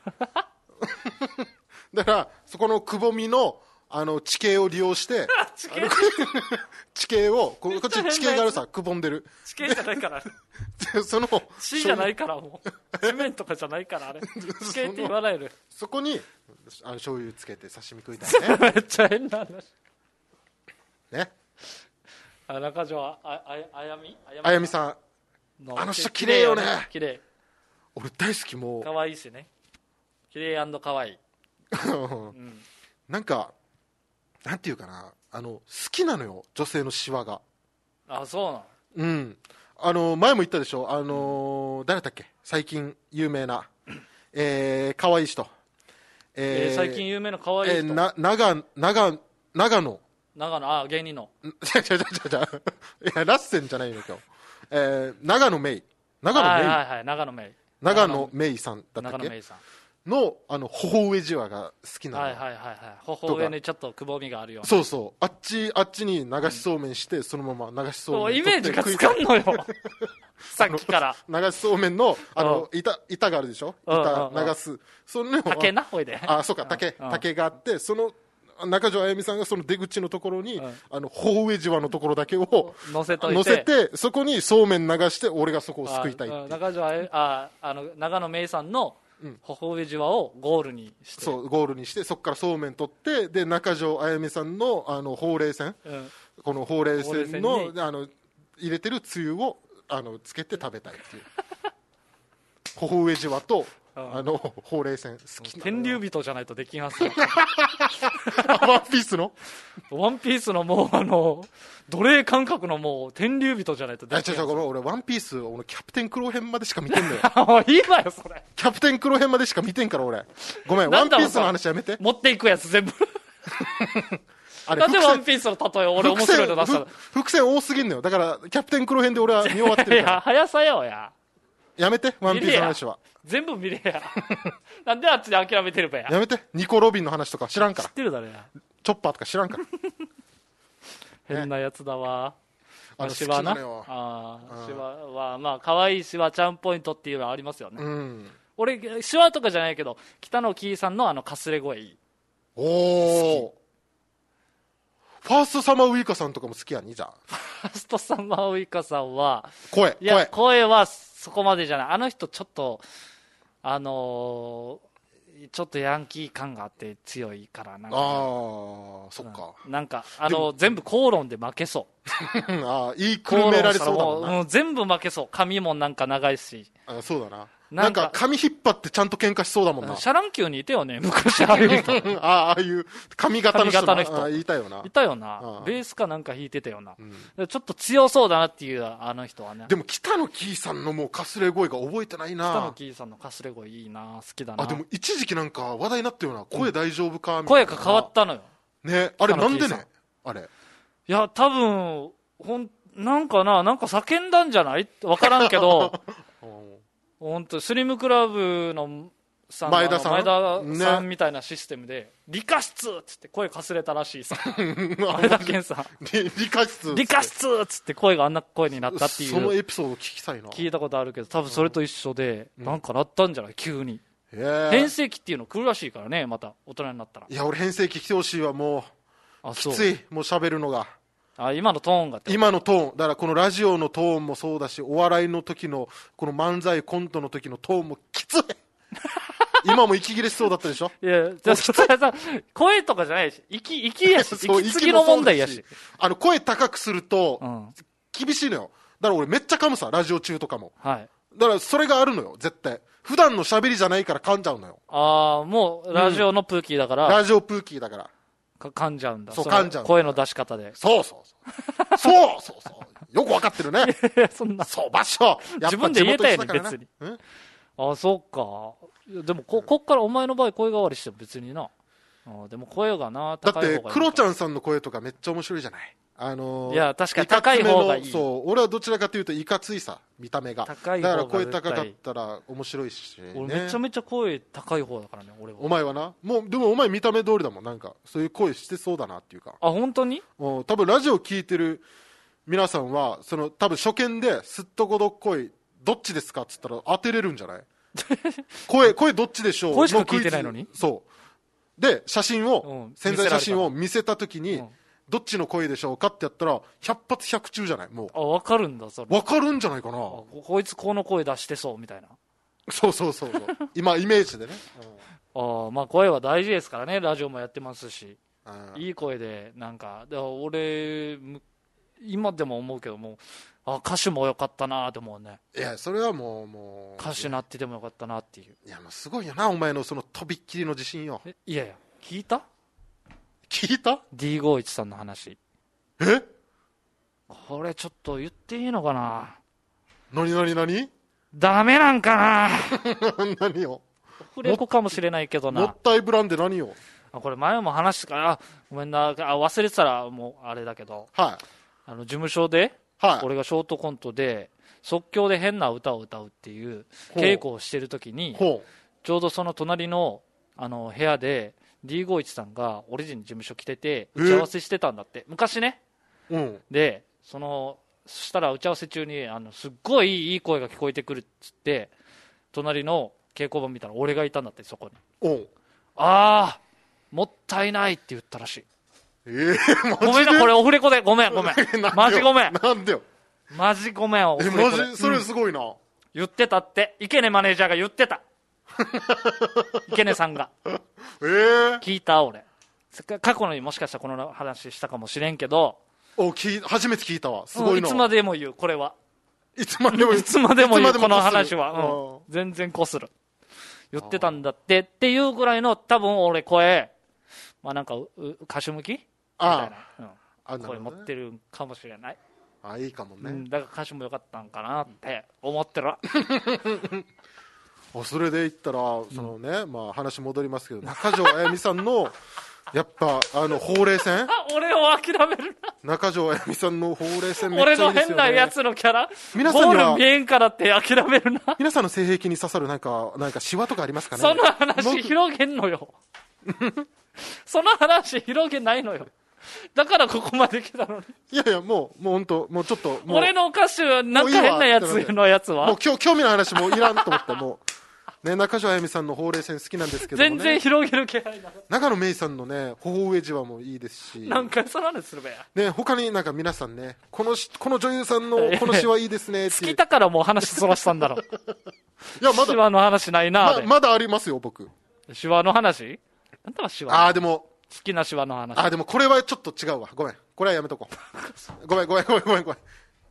だからそこのくぼみのあの地形を利用して地形地形をこっち地形があるさ、くぼんでる地形じゃないからその地じゃないからもう地面とかじゃないからあれ地形って言わないで。 そこにあの醤油つけて刺身食いたいねめっちゃ変な話ね。 あ、中条あああやみあやみさん、あの人綺麗よね。 綺麗、 俺大好き。もう可愛いしね、綺麗&可愛いうん、 なんかなんていうかな、あの好きなのよ、女性のシワが。 あ、そうなの。 うん、あの前も言ったでしょ、あの誰だっけ、最近有名な、えー、可愛い人、 えーえー、最近有名な可愛い人、えー、 な長長長野長野、あ、芸人の違う違う違う違ういやラッセンじゃないの今日、えー、長野メイ長野メイ、 はいはいはい、長野メイ長野メイさんだったっけ、 長野メイさんのあの頬上じわが好きなの。 はいはいはいはい、頬上にちょっとくぼみがあるような。 そうそう、あっちあっちに流しそうめんして、うん、そのまま流しそうめんイメージがつかんのよさっきから流しそうめんのあの板板があるでしょ、板流す、その竹な、ほいで、 あ、そうか、竹竹があって、その中条あやみさんがその出口のところに、うん、あの頬上じわのところだけを乗せといて、 乗せてそこにそうめん流して、俺がそこをすくいたいっていう。 中条あやああの長野めいさんの頬上じわをゴールにして、 そうゴールにして、そこからそうめん取って、で中条あやみさんのあのほうれい線、うん、このほうれい線のあの入れてるつゆをあのつけて食べたいっていう頬上じわとあのほうれい線好きな。 天竜人じゃないとできんはずよワンピースのワンピースのもうあの奴隷感覚のもう天竜人じゃないとできんはず。 違う違う、俺ワンピース俺キャプテンクロ編までしか見てんのよいいわよそれ、 キャプテンクロ編までしか見てんから俺。ごめん、ワンピースの話やめて。 持っていくやつ全部あれなんでワンピースの例え俺面白いの出したの。 伏線多すぎんのよ。だからキャプテンクロ編で俺は見終わってるから。 いや早さよややめて、ワンピースの話は全部見れやなんであっちで諦めてるばや。 やめて、ニコ・ロビンの話とか知らんから。 知ってるだろや、 チョッパーとか知らんから変なやつだわ、 あのシワな、 あシワはまあ可愛いシワちゃんポイントっていうのはありますよね、 うん、 俺シワとかじゃないけど北野キーさんのあのかすれ声いい。 おお、ファーストサマーウイカさんとかも好きやに。じゃあファーストサマーウイカさんは声いや声はそこまでじゃない。あの人ちょっとあのー、ちょっとヤンキー感があって強いからなんか、 ああそっか、 うん、なんかあの全部口論で負けそうああ言いくるめられそうだもんな。 もう全部負けそう。髪もなんか長いし。 あそうだな。 なんか髪引っ張ってちゃんと喧嘩しそうだもんな。 シャランキューにいたよね、昔ああいう人。 ああ、ああいう髪型の人。 髪型の人。 いたよな。 いたよな。ベースかなんか弾いてたよな。うん、ちょっと強そうだなっていう、あの人はね。 でも北野キーさんのもうかすれ声が覚えてないな。 北野キーさんのかすれ声いいな、好きだな。 あ、でも一時期なんか話題になったよな。声大丈夫かみたいな。 声が変わったのよ。 ね、あれなんでねあれ。 いや、多分、ほん、なんかな、なんか叫んだんじゃないわからんけど、本当スリムクラブのさんの前田さん前田さんみたいなシステムで、理科室っつって声かすれたらしいさ。前田健さん。 理科室理科室っつって声があんな声になったっていう。 そのエピソード聞きたいな。 聞いたことあるけど、多分それと一緒で、うん、なんかなったんじゃない急に。 へ変声期っていうの来るらしいからね、また大人になったら。 いや、俺変声期来てほしいわ、もう。あ、そう。きつい、もう喋るのが。 あ、今のトーンが今のトーンだからこのラジオのトーンもそうだし、お笑いの時のこの漫才コントの時のトーンもきつい今も息切れしそうだったでしょ。 いや、じゃあ声とかじゃないし、息息やし、息継ぎの問題やし、 あの声高くすると厳しいのよ。だから俺めっちゃ噛むさ、ラジオ中とかも。 はい。 だからそれがあるのよ、絶対。普段の喋りじゃないから噛んじゃうのよ。 ああ、もうラジオのプーキーだから、 うん、ラジオプーキーだから噛んじゃうんだ。 そう、噛んじゃう。 声の出し方で。 そうそうそう。そうそうそう。よくわかってるね。 いや、そんな。 そう、場所。 自分で言えたよね、別に。あ、そうか。でも、こ、こっからお前の場合声変わりしても別にな。あ、でも声がな、 高い方がいい。だって、クロちゃんさんの声とかめっちゃ面白いじゃない。あのー、 いや、確かに高い方がいい。 そう、俺はどちらかというといかついさ、見た目が。 高い方が。 だから声高かったら面白いし、ね。 俺めちゃめちゃ声高い方だからね、俺は。 お前はな。もう、でもお前見た目通りだもん。なんか、そういう声してそうだなっていうか。 あ、本当に？ うん、多分ラジオ聞いてる皆さんは、その、多分初見で、すっとこどっこい、どっちですかって言ったら当てれるんじゃない声、声どっちでしょう？ 声しか聞いてないのに？ そう。で、写真を、うん、潜在写真を見せたときに、 うん、 どっちの声でしょうかってやったら、ひゃく発ひゃく中じゃないもう。 あ、わかるんだ、それ。 わかるんじゃないかな。 こ, こいつこの声出してそう、みたいな。 そうそうそうそう。今、イメージでね。 うん、あ、まあ声は大事ですからね、ラジオもやってますし。いい声で、なんか、だから俺、今でも思うけども、あ、歌手もよかったなって思うね。 いや、それはもう、もう。 歌手なっててもよかったなっていう。 いや、もうすごいよな、お前のそのとびっきりの自信よ。 え、いやいや、聞いた？ 聞いた？ ディーごじゅういち さんの話。 え？ これちょっと言っていいのかな？ なになになに？ ダメなんかな何よ？ フレコかもしれないけどな。 もったいぶらんで何よ？ あ、これ前も話したから、ごめんな、あ、忘れてたらもうあれだけど。 はい。 あの、事務所で、 はい。 俺がショートコントで、即興で変な歌を歌うっていう稽古をしてるときに、ちょうどその隣の、あの、部屋で、ディーごじゅういち さんがオリジン事務所来てて、打ち合わせしてたんだって。昔ね。 うん。 で、その、そしたら打ち合わせ中に、あの、すっごいいい声が聞こえてくるっつって、隣の稽古場見たら俺がいたんだって、そこに。 おう。 ああ、もったいないって言ったらしい。 えー、マジで？ ごめんな、これオフレコで、ごめん、ごめん。マジごめん。 なんでよ。 マジごめん、オフレコで。 え、マジそれすごいな、うん。 言ってたって。池根マネージャーが言ってた。池根さんが。 えー、 聞いた、俺。過去にもしかしたらこの話したかもしれんけど。 お、聞い、初めて聞いたわ。すごいな、うん。 いつまでも言う、これは。 いつまでも言う。 いつまでも言う、この話は。うん。全然こする。言ってたんだって、っていうぐらいの、多分俺声、まあなんか、歌手向きみたいな。うん。あ、声持ってるかもしれない。 あ、いいかもね。うん、 だから歌手もよかったんかなって思ってる。 それで言ったら、そのね、うん、まあ話戻りますけど、中条あやみさんの、やっぱ、あの、ほうれい線俺を諦めるな。 中条あやみさんのほうれい線めっちゃいいですよね。俺の変なやつのキャラ皆さんにはゴール見えんからって諦めるな。 皆さんの性癖に刺さるなんか、なんかシワとかありますかね？ その話広げんのよ。その話広げないのよ。だからここまで来たのに。 いやいや、もう、もう本当、もうちょっと。 俺の歌手は、なんか変なやつのやつはもう今日、興味の話もういらんと思った。もう、ね、中条あやみさんのほうれい線好きなんですけどもね。 全然広げる気配なの。 長野めいさんのね、頬上じわもいいですし。 なんかその話するべや。 ね、他になんか皆さんね、このし、この女優さんのこのシワいいですねって。 好きだからもう話そらしたんだろ。 いや、まだ。 シワの話ないな。 ま、まだありますよ、僕。 シワの話なんだかシワ。 ああ、でも。 好きなシワの話。 あ、でもこれはちょっと違うわ。ごめん。これはやめとこう。ごめん、ごめん、ごめん、ごめん、ごめん。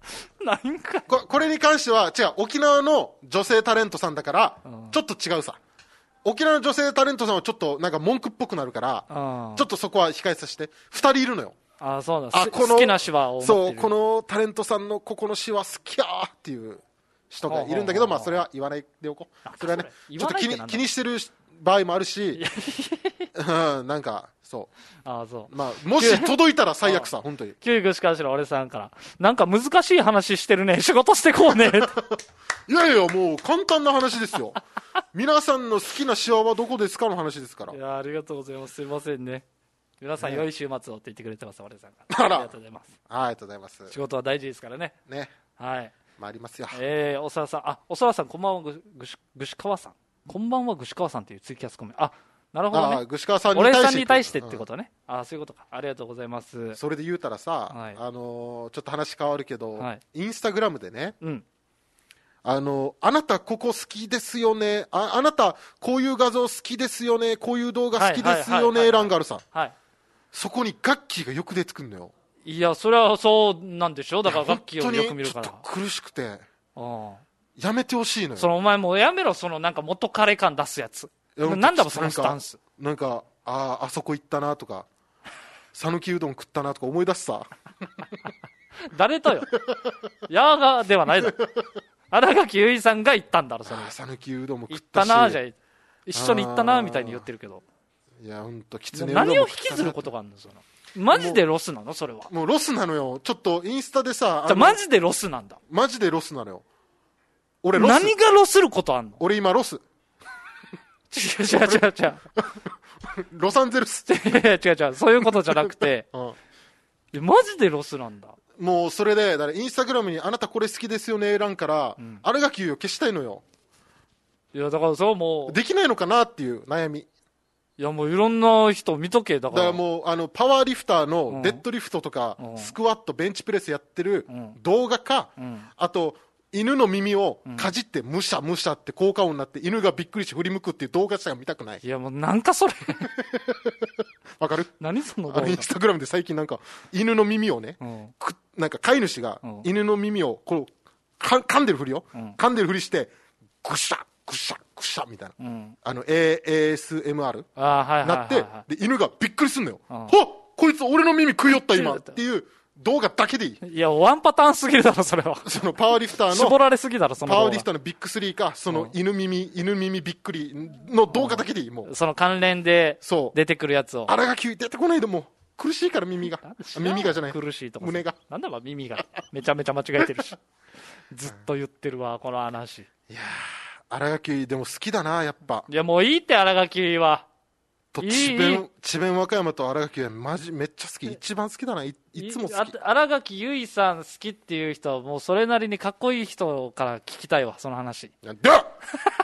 なんかここれに関しては違う、沖縄の女性タレントさんだから、うん、ちょっと違うさ。沖縄の女性タレントさんはちょっとなんか文句っぽくなるから、うん、ちょっとそこは控えさせて。二人いるのよ。 ああ、そうなんです。好きなシワを持ってる。 そう、このタレントさんのここのシワ好きやーっていう人がいるんだけど、まあそれは言わないでおこう。それはね、ちょっと気に気にしてる場合もあるし、うん、なんかそう。 ああ、そう。 まあもし届いたら最悪さ、本当に。 旧串川市の俺さんから、なんか難しい話してるね、仕事してこうね。 いやいや、もう簡単な話ですよ。皆さんの好きなシワはどこですかの話ですから。 いや、ありがとうございます。すいませんね。皆さん、ね、良い週末をって言ってくれてます、俺さんから。ありがとうございます。 ありがとうございます。 仕事は大事ですからね。 ね。 はい。 まあ、ありますよ。 えー、おさらさん、あ、おさらさん、こんばんは、ぐ、ぐし、ぐしかわさん。こんばんは、ぐしかわさんっていうツイキャスコメント。あ、なるほどね。 ぐしかわさんに対して。 俺さんに対してってことね。うん、あ、そういうことか。ありがとうございます。 それで言うたらさ、はい、あのー、ちょっと話変わるけど、はい、インスタグラムでね、うん。あの、あなたここ好きですよね。あ、あなたこういう画像好きですよね。こういう動画好きですよね。欄があるさ。はい。そこにガッキーがよく出てくるのよ。 いや、それはそうなんでしょ。だからガッキーをよく見るから。 ちょっと苦しくて。ああ。やめてほしいのよ。 そのお前もうやめろ、そのなんか元彼感出すやつ。なんだもそのスタンス。 なんか、なんかああ、あそこ行ったなとか、讃岐うどん食ったなとか思い出すさ。 誰とよ。ヤーガーではないだろ。新垣結衣さんが行ったんだろ、それ。 讃岐うどんも食ったし。行ったなじゃ一緒に行ったなみたいに言ってるけど。 いや、ほんと、きつねうどんも何を引きずることがあるのその。マジでロスなのそれは。 もうロスなのよ。ちょっとインスタでさ。 じゃマジでロスなんだ。 マジでロスなのよ。俺ロス。 何がロスることあんの？ 俺今ロス。 違う違う違う違う。 ロサンゼルス。 違う違う違う。そういうことじゃなくて。うん、いやマジでロスなんだ。 もうそれで、だからインスタグラムにあなたこれ好きですよね欄から、うん、新垣結衣を消したいのよ。 いやだからそうもう。 できないのかなっていう悩み。 いやもういろんな人見とけだから。 だからもうあのパワーリフターのデッドリフトとか、うん、スクワットベンチプレスやってる動画か、うん、あと犬の耳をかじってムシャムシャって効果音になって犬がびっくりして振り向くっていう動画しか見たくない。 いやもうなんかそれわかる？ 何その動画？ あのインスタグラムで最近なんか犬の耳をね、うん、くなんか飼い主が犬の耳をこうか噛んでるふりよ、うん、噛んでるふりしてグシャグシャグシャみたいな、うん、あの エーエスエムアール なってで犬がびっくりすんのよ、うん、はっこいつ俺の耳食いよった今っていう動画だけでいい。 いやワンパターンすぎるだろそれは。 そのパワーリフターの絞られすぎだろそのパワーリフターのビッグスリーかその犬耳、うん、犬耳びっくりの動画だけでいい。もうその関連で出てくるやつを。 あれが出てこないでもう苦しいから耳が耳がじゃない苦しいとか胸がなんだか耳がめちゃめちゃ間違えてるしずっと言ってるわこの話。いやー新垣でも好きだなやっぱ。 いやもういいって新垣は。 と智弁智弁和歌山と新垣はマジめっちゃ好き。一番好きだな。 い, いつも好き。 新垣結衣さん好きっていう人はもうそれなりにかっこいい人から聞きたいわその話。 なんでや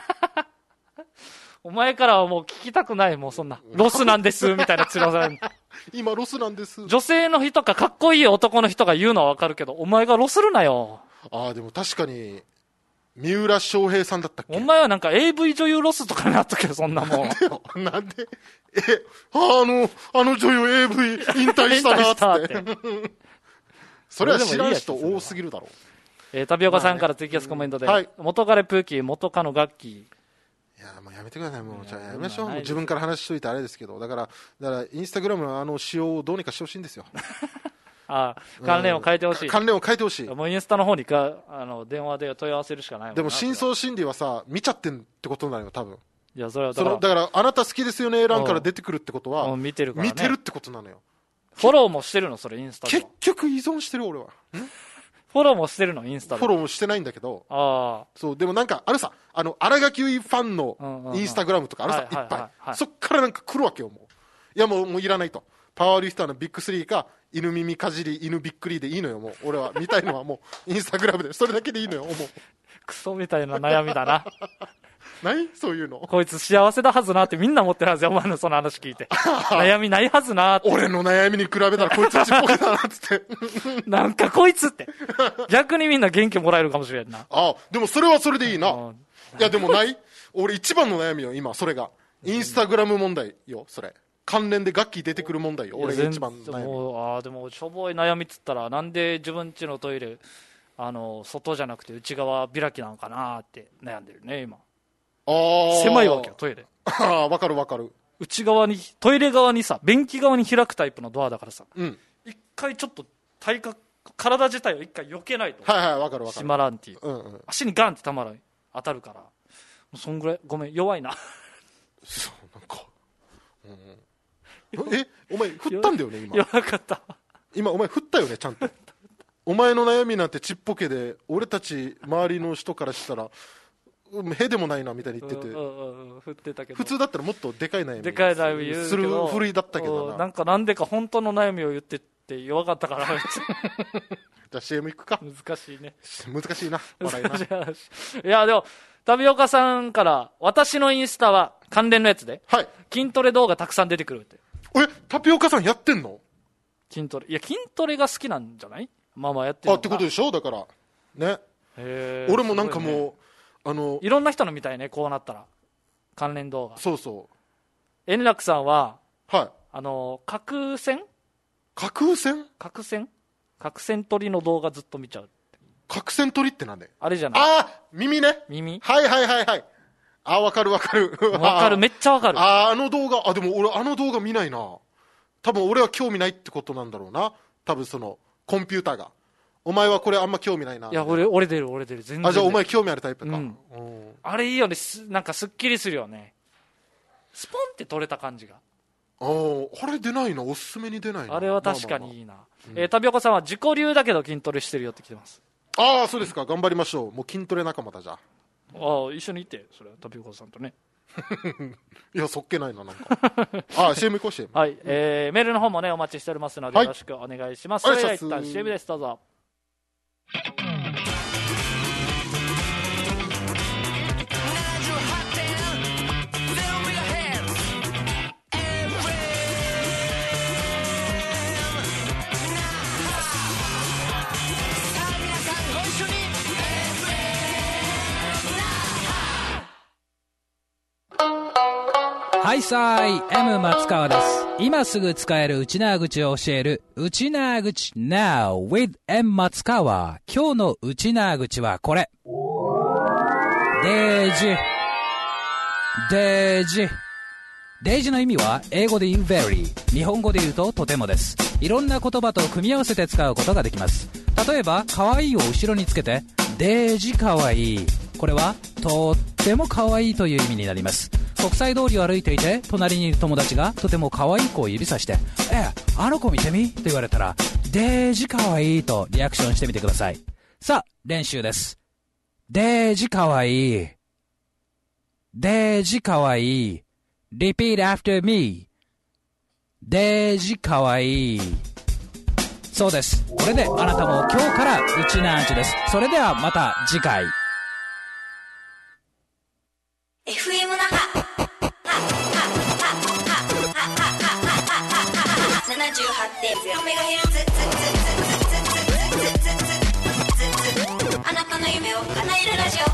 お前からはもう聞きたくない。もうそんなロスなんですみたいなつらさ今ロスなんです。 女性の人かかっこいい男の人が言うのはわかるけどお前がロスるなよ。 ああでも確かに三浦翔平さんだったっけ。 お前はなんか エーブイ 女優ロスとかになったけどそんなもん。 なんでよなんでえあのあの女優 エーブイ 引退したなっつってそれは知らん人多すぎるだろう。 えー、タピオカさんからツイキャスコメントで、まあねはい、元彼プーキー元カノガッキー。 いやもうやめてください。もうじゃあやめましょう。もう自分から話しといてあれですけどだからだからインスタグラムのあの仕様をどうにかしてほしいんですよ。 ああ関連を変えてほしい、うん、 関連を変えてほしい。 もうインスタの方にかあの電話で問い合わせるしかないもんな。 でも深層心理はさ見ちゃってんってことなのよ多分。 いやそれはだからそのだからあなた好きですよね欄から出てくるってことは見てるから、ね、 見てるってことなのよ。 フォローもしてるのそれインスタで。 結局依存してる俺は。 フォローもしてるのインスタで。 フォローもしてないんだけど。 ああそうでもなんかあるさあの新垣結衣ファンのインスタグラムとかあるさ、うんうんうん、いっぱい、はいはいはい、そっからなんか来るわけよ。もういやもうもういらないと。パワーリフターのビッグスリーか犬耳かじり犬びっくりでいいのよ。もう俺は見たいのはもうインスタグラムでそれだけでいいのよ。もうクソみたいな悩みだな。 ないそういうの。 こいつ幸せだはずなってみんな思ってるはずよお前のその話聞いて。悩みないはずなって。 俺の悩みに比べたらこいつちっぽけだなっつってなんかこいつって逆にみんな元気もらえるかもしれんな。 あでもそれはそれでいいな。いやでもない俺一番の悩みよ今それがインスタグラム問題よ。それ関連でガッキー出てくる問題よ。俺が一番悩み。 もうあでもしょぼい悩みっつったらなんで自分家のトイレあの外じゃなくて内側開きなのかなって悩んでるね今。 あー狭いわけよトイレ。 ああ分かる分かる。 内側にトイレ側にさ便器側に開くタイプのドアだからさ、 うん、 一回ちょっと体格体自体を一回避けないとはいはい分かる分かる閉まらんっていう、 うんうん、 足にガンってたまらん当たるからもうそんぐらいごめん弱いなそうなんか、うん、えお前振ったんだよね今。 弱かった今お前振ったよねちゃんとお前の悩みなんてちっぽけで俺たち周りの人からしたらへでもないなみたいに言ってて、 うんうんうん、振ってたけど普通だったらもっとでかい悩みでかい悩み言うするふりだったけどな。 なんかなんでか本当の悩みを言ってって弱かったからじゃあ シーエム 行くか。 難しいね難しいな笑いな。 難しい話。いやでもタピオカさんから私のインスタは関連のやつで、 はい、 筋トレ動画たくさん出てくるって。 えタピオカさんやってんの？ 筋トレいや筋トレが好きなんじゃない？まあまあやってるのあってことでしょ。だからねへ俺もなんかもう、ね、あのいろんな人の見たいねこうなったら関連動画。 そうそう円楽さんは、 はい、 あの角栓架空船角栓角栓取りの動画ずっと見ちゃう。 角栓取りってなんであれじゃない？ ああ耳ね耳はいはいはいはいあ分かる分かる分かるめっちゃ分かる。 ああの動画あでも俺あの動画見ないな。多分俺は興味ないってことなんだろうな。多分そのコンピューターがお前はこれあんま興味ないな。 いや俺俺出る俺出る全然。 あじゃあお前興味あるタイプか、 うん、あれいいよねなんかすっきりするよね。スポンって取れた感じが。 ああれ出ないなおすすめに出ないな。 あれは確かにいいな、 まあまあまあえー、タピオカさんは自己流だけど筋トレしてるよって来てます。 ああそうですか頑張りましょう。もう筋トレ仲間だじゃあ。 ああ一緒に行ってそれタピオカさんとねいやそっけないななんかああ シーエム 行こう シーエムはい、えー、メールの方もねお待ちしておりますのでよろしくお願いします、はい、それでは一旦 シーエム ですどうぞ。 はいさーい M 松川です。今すぐ使えるウチナー口を教えるウチナー口 Now with M 松川。今日のウチナー口はこれ。デージデージデージの意味は英語で言う very 日本語で言うととてもです。いろんな言葉と組み合わせて使うことができます。例えば可愛いを後ろにつけてデージ可愛い、これはとっても可愛いという意味になります。国際通りを歩いていて隣にいる友達がとても可愛い子を指さしてえあの子見てみと言われたらデージ可愛いとリアクションしてみてください。さあ練習です。デージ可愛いデージ可愛い Repeat after me デージ可愛い。そうです。これであなたも今日からウチナーンチです。それではまた次回。 エフエム 那覇 ななじゅうはちてんゼロメガヘルツ あなたの夢を叶えるラジオ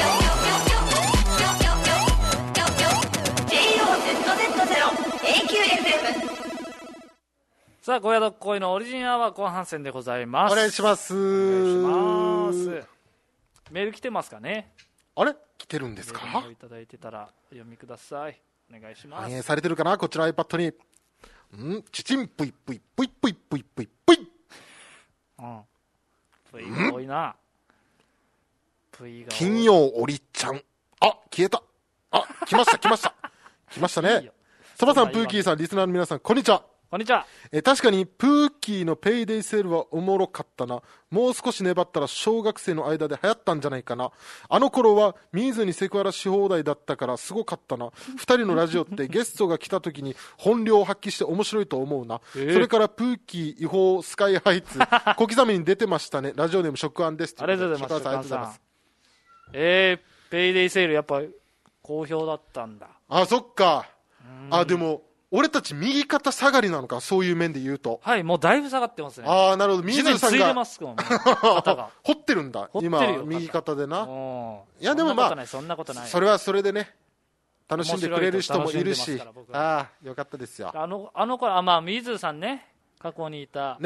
ジェイオーゼットゼットゼロ エーキューエフエム。 さあゴヤドッコイのオリジナルは後半戦でございます。 お願いします。 お願いします。メール来てますかね。 あれ来てるんですか。 メールいただいてたらお読みください。お願いします。 反映されてるかなこちら iPad に。んちちんぷいぷいぷいぷいぷいぷいぷい。 うんぷい多いな。ぷいが金曜おりちゃん。あ消えた。あ来ました来ました来ましたね。そばさんプーキーさんリスナーの皆さんこんにちは。 こんにちは。 え確かにプーキーのペイデイセールはおもろかったな。もう少し粘ったら小学生の間で流行ったんじゃないかな。あの頃は見ずにセクハラし放題だったからすごかったな。ふたりのラジオってゲストが来た時に本領を発揮して面白いと思うな、えー、それからプーキー違法スカイハイツ小刻みに出てましたね。ラジオネーム食案です。 ありがとうございます。ありがとうございます。えー、ペイデイセールやっぱ好評だったんだ。 あそっか。あでも俺たち右肩下がりなのか、そういう面で言うと。 はい、もうだいぶ下がってますね。 ああ、なるほど。水野さんが。地面ついてますもんね、肩が。 掘ってるんだ。今、右肩でな。いや、でもまあ、 そんなことない。 それはそれでね、楽しんでくれる人もいるし。ああ、よかったですよ。 あの、あの頃、あ、まあ、水野さんね、過去にいた。 ね。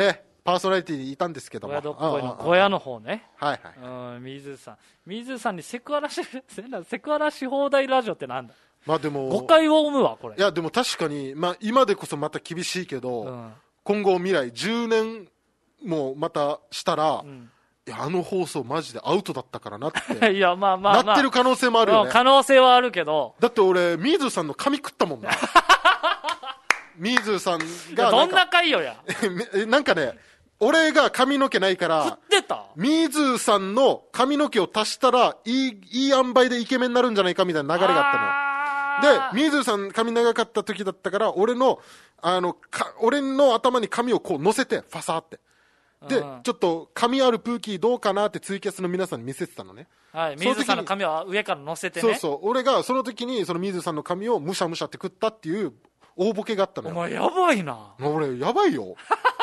パーソナリティにいたんですけども、 親どっこいの小屋の方ね。 はいはい、 うん、水さん水さんにセクハラしセクハラし放題ラジオってなんだ。 まあでも誤解を生むわこれ。 いやでも確かに、まあ、今でこそまた厳しいけど、うん、今後未来じゅうねんもまたしたら、うん、いやあの放送マジでアウトだったからなっていやまあまあ、まあ、 なってる可能性もあるよね。 可能性はあるけど、 だって俺ミーズーさんの髪食ったもんなミーズーさんがどんな回よやなんかね、俺が髪の毛ないから食ってたミーズーさんの髪の毛を足したらいい、いい塩梅でイケメンになるんじゃないかみたいな流れがあったのよ。で、ミーズーさん髪長かった時だったから、俺の、あの、か、俺の頭に髪をこう乗せて、ファサーって。で、ちょっと髪あるプーキーどうかなってツイキャスの皆さんに見せてたのね。 はい、ミーズーさんの髪は上から乗せてね。 そうそう。俺がその時に、そのミーズーさんの髪をむしゃむしゃって食ったっていう大ボケがあったのよ。 お前やばいな。 俺、やばいよ。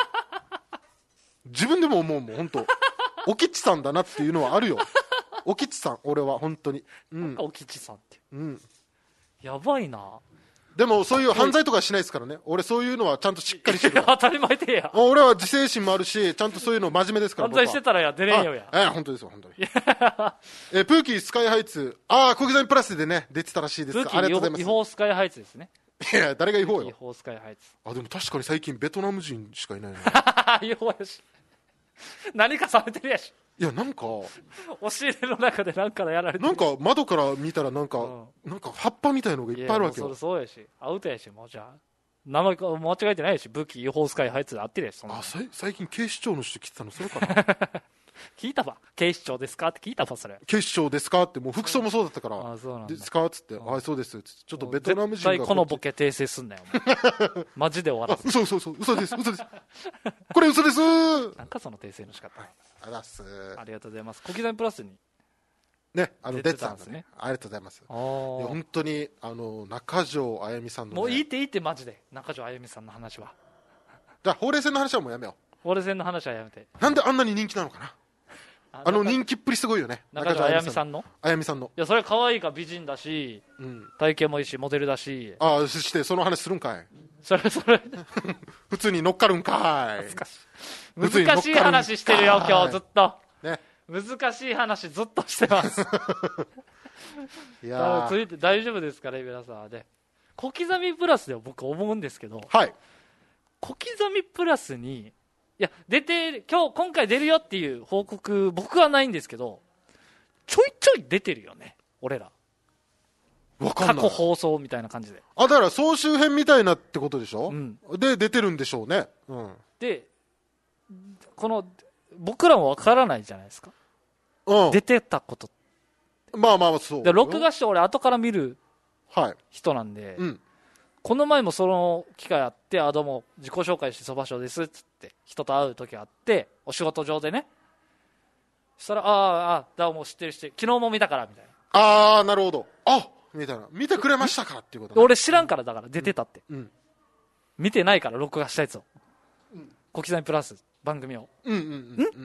自分でも思うもん、本当。おきちさんだなっていうのはあるよ。おきちさん、俺は本当に。うん。 おきちさんって。 うん。 やばいな。 でもそういう犯罪とかしないですからね。俺そういうのはちゃんとしっかりしてる。 当たり前でや。 俺は自制心もあるし、ちゃんとそういうの真面目ですから。 犯罪してたらや出れんよや。 ええ、本当ですよ、本当に。え、プーキースカイハイツ、ああ、小刻みプラスでね、出てたらしいです。 ありがとうございます。違法スカイハイツですね。 いや、誰が違法よ。 違法スカイハイツ。 あ、でも確かに最近ベトナム人しかいないな。 違法やし。何かされてるやし。 いや、なんか押し入れの中で何かやられてる。 なんか窓から見たらなんか、うん、なんか葉っぱみたいのがいっぱいあるわけよ。 いや、そうやし、アウトやし、もうじゃあ名前間違えてないし、武器違法スカイハイツで合ってるやし。そんなあ、最近警視庁の人来てたのそれかな。 聞いたわ。警視庁ですかって聞いたわ。それ警視庁ですかって、もう服装もそうだったから、 あ、そうなんだ。 ですかっつって、あ、そうですっつって、ちょっとベトナム人が絶対このボケ訂正すんなよ。マジで終わらす。 嘘嘘嘘嘘です嘘です。これ嘘です。 なんかその訂正の仕方。 あらす。 ありがとうございます。小刻みプラスにね、あの出てたんですね。ありがとうございます。本当にあの中条あやみさんの、ね、 もういいっていいってマジで中条あやみさんの話は。 じゃあほうれい線の話はもうやめよう。 ほうれい線の話はやめて。 なんであんなに人気なのかな。あの人気っぷりすごいよね。 中条あやみさんの。 あやみさんの。 いやそれ可愛いか美人だし、うん、体型もいいしモデルだし。 ああ、そしてその話するんかい。 それそれ。 普通に乗っかるんかい。 難しい。難しい話してるよ今日ずっと。ね。難しい話ずっとしてます。いや続いて大丈夫ですかね皆さん。で小刻みプラスでは僕思うんですけど、 はい、 小刻みプラスにいや出て今日今回出るよっていう報告僕はないんですけど、ちょいちょい出てるよね俺ら。 わかんない。 過去放送みたいな感じで。 あ、だから総集編みたいなってことでしょ、うん、で出てるんでしょうね、うん、でこの僕らもわからないじゃないですか、うん、出てたこと。 まあまあそうで録画して俺後から見る人なんで、 はい、うん、 この前もその機会あって、あどうも自己紹介してそばしょうですっつって人と会う時あって、お仕事上でね、そしたらああどうも知ってるして昨日も見たからみたいな。 ああなるほど、あみたいな、見てくれましたかっていうこと、ね、 俺知らんからだから出てたって、うんうん、見てないから録画したやつを、うん、小刻みプラス番組を、 うんうんうんうん、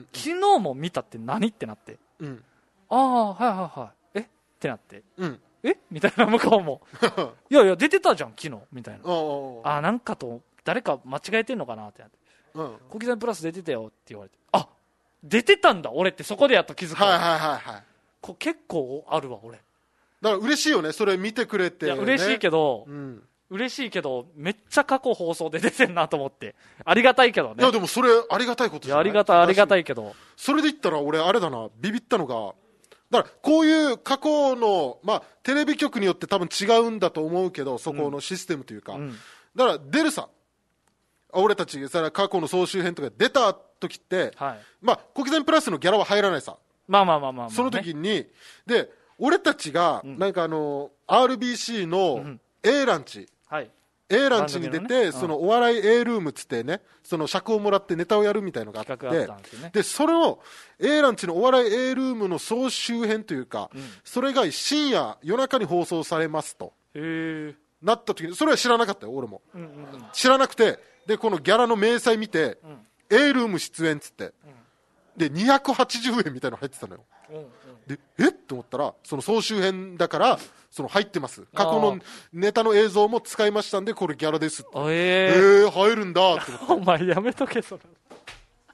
ん昨日も見たって何ってなって、うん、ああはいはいはいえってなって、うん、えみたいな向こうもいやいや出てたじゃん昨日みたいな、ああなんかと誰か間違えてんのかなってなって、うん、小刻みプラス出てたよって言われて、あ出てたんだ俺ってそこでやっと気づく、 はいはいはいはい、 こ結構あるわ俺だから嬉しいよねそれ見てくれて、ね、 いや嬉しいけど、うん、嬉しいけどめっちゃ過去放送で出てんなと思ってありがたいけどね。 いやでもそれありがたいことじゃない。 いやありがたいありがたいけど、 それで言ったら俺あれだなビビったのが、だからこういう過去の、まあ、テレビ局によって多分違うんだと思うけどそこのシステムというか、うん、だから出るさ俺たちさ過去の総集編とか出た時って、はい、まあ小刻みプラスのギャラは入らないさ、 まあまあまあまあ、まあね、 その時にで俺たちがなんかあの、うん、アールビーシー の A ランチ、うんはい、A ランチに出て、ね、そのお笑い A ルームっつってねその尺をもらってネタをやるみたいのがあって、 ね、 でそれを A ランチのお笑い A ルームの総集編というか、うん、それが深夜夜中に放送されますとへなった時にそれは知らなかったよ俺も、 うんうんうん、 知らなくてでこのギャラの明細見て、うん、A ルーム出演っつって、うん、でにひゃくはちじゅうえんみたいなの入ってたのよ、うんうん、でえっと思ったらその総集編だからその入ってます過去のネタの映像も使いましたんでこれギャラですって、 えー、 えー、入るんだって思ってお前やめとけそれ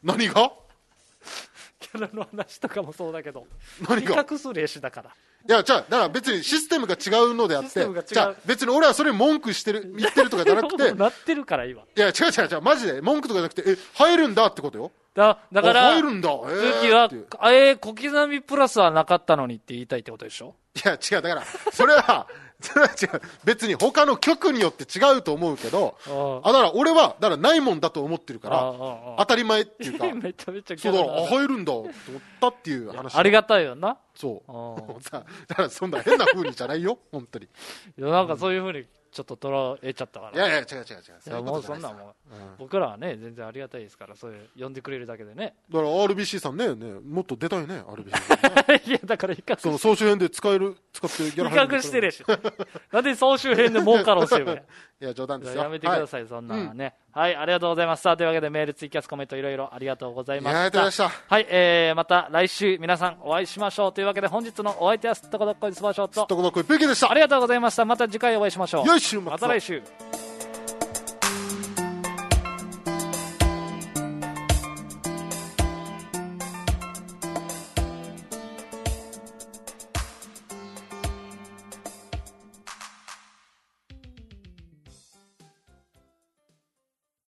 何がキャラの話とかもそうだけど、 何が比較する絵師だから。 いや、じゃあ、だから別にシステムが違うのであって、 システムが違うじゃあ別に俺はそれ文句してる、言ってるとかじゃなくて、 なってるから今。 いや、違う違う違う、マジで文句とかじゃなくて、え、入るんだってことよ。 だだから入るんだ、えー、 次はっていうあえー、小刻みプラスはなかったのにって言いたいってことでしょ。 いや、違う、だから、それは、それは違う。別に他の曲によって違うと思うけど、あ、だから俺は、だからないもんだと思ってるから、当たり前っていうか、 めちゃめちゃそうだから、あ、入るんだと思ったっていう話。 ありがたいよな。 そうさだからそんな変な風にじゃないよ本当に。 いや、なんかそういう風にちょっと捉えちゃったから。 いやいや、違う違う違う、 いや、もうそんなもん、うん、僕らはね全然ありがたいですから、そういう呼んでくれるだけでね。 だから アールビーシー さんね、ね、もっと出たいね アールビーシー さん、ね、 いや、だから比較その総集編で使える使ってギャラ比較してるしなんで総集編で儲かろうしてるいや、冗談ですよ。 やめてください、はい、そんなね、うん、はい、ありがとうございます。さあ、というわけでメール、ツイキャス、コメントいろいろありがとうございました。 ありがとうございました。 はい、えー、また来週皆さんお会いしましょう。というわけで本日のお相手はすっとこどっこいスパーショット、 すっとこどっこいペケでした。 ありがとうございました。また次回お会いしましょう。 よいしゅ、 また来週。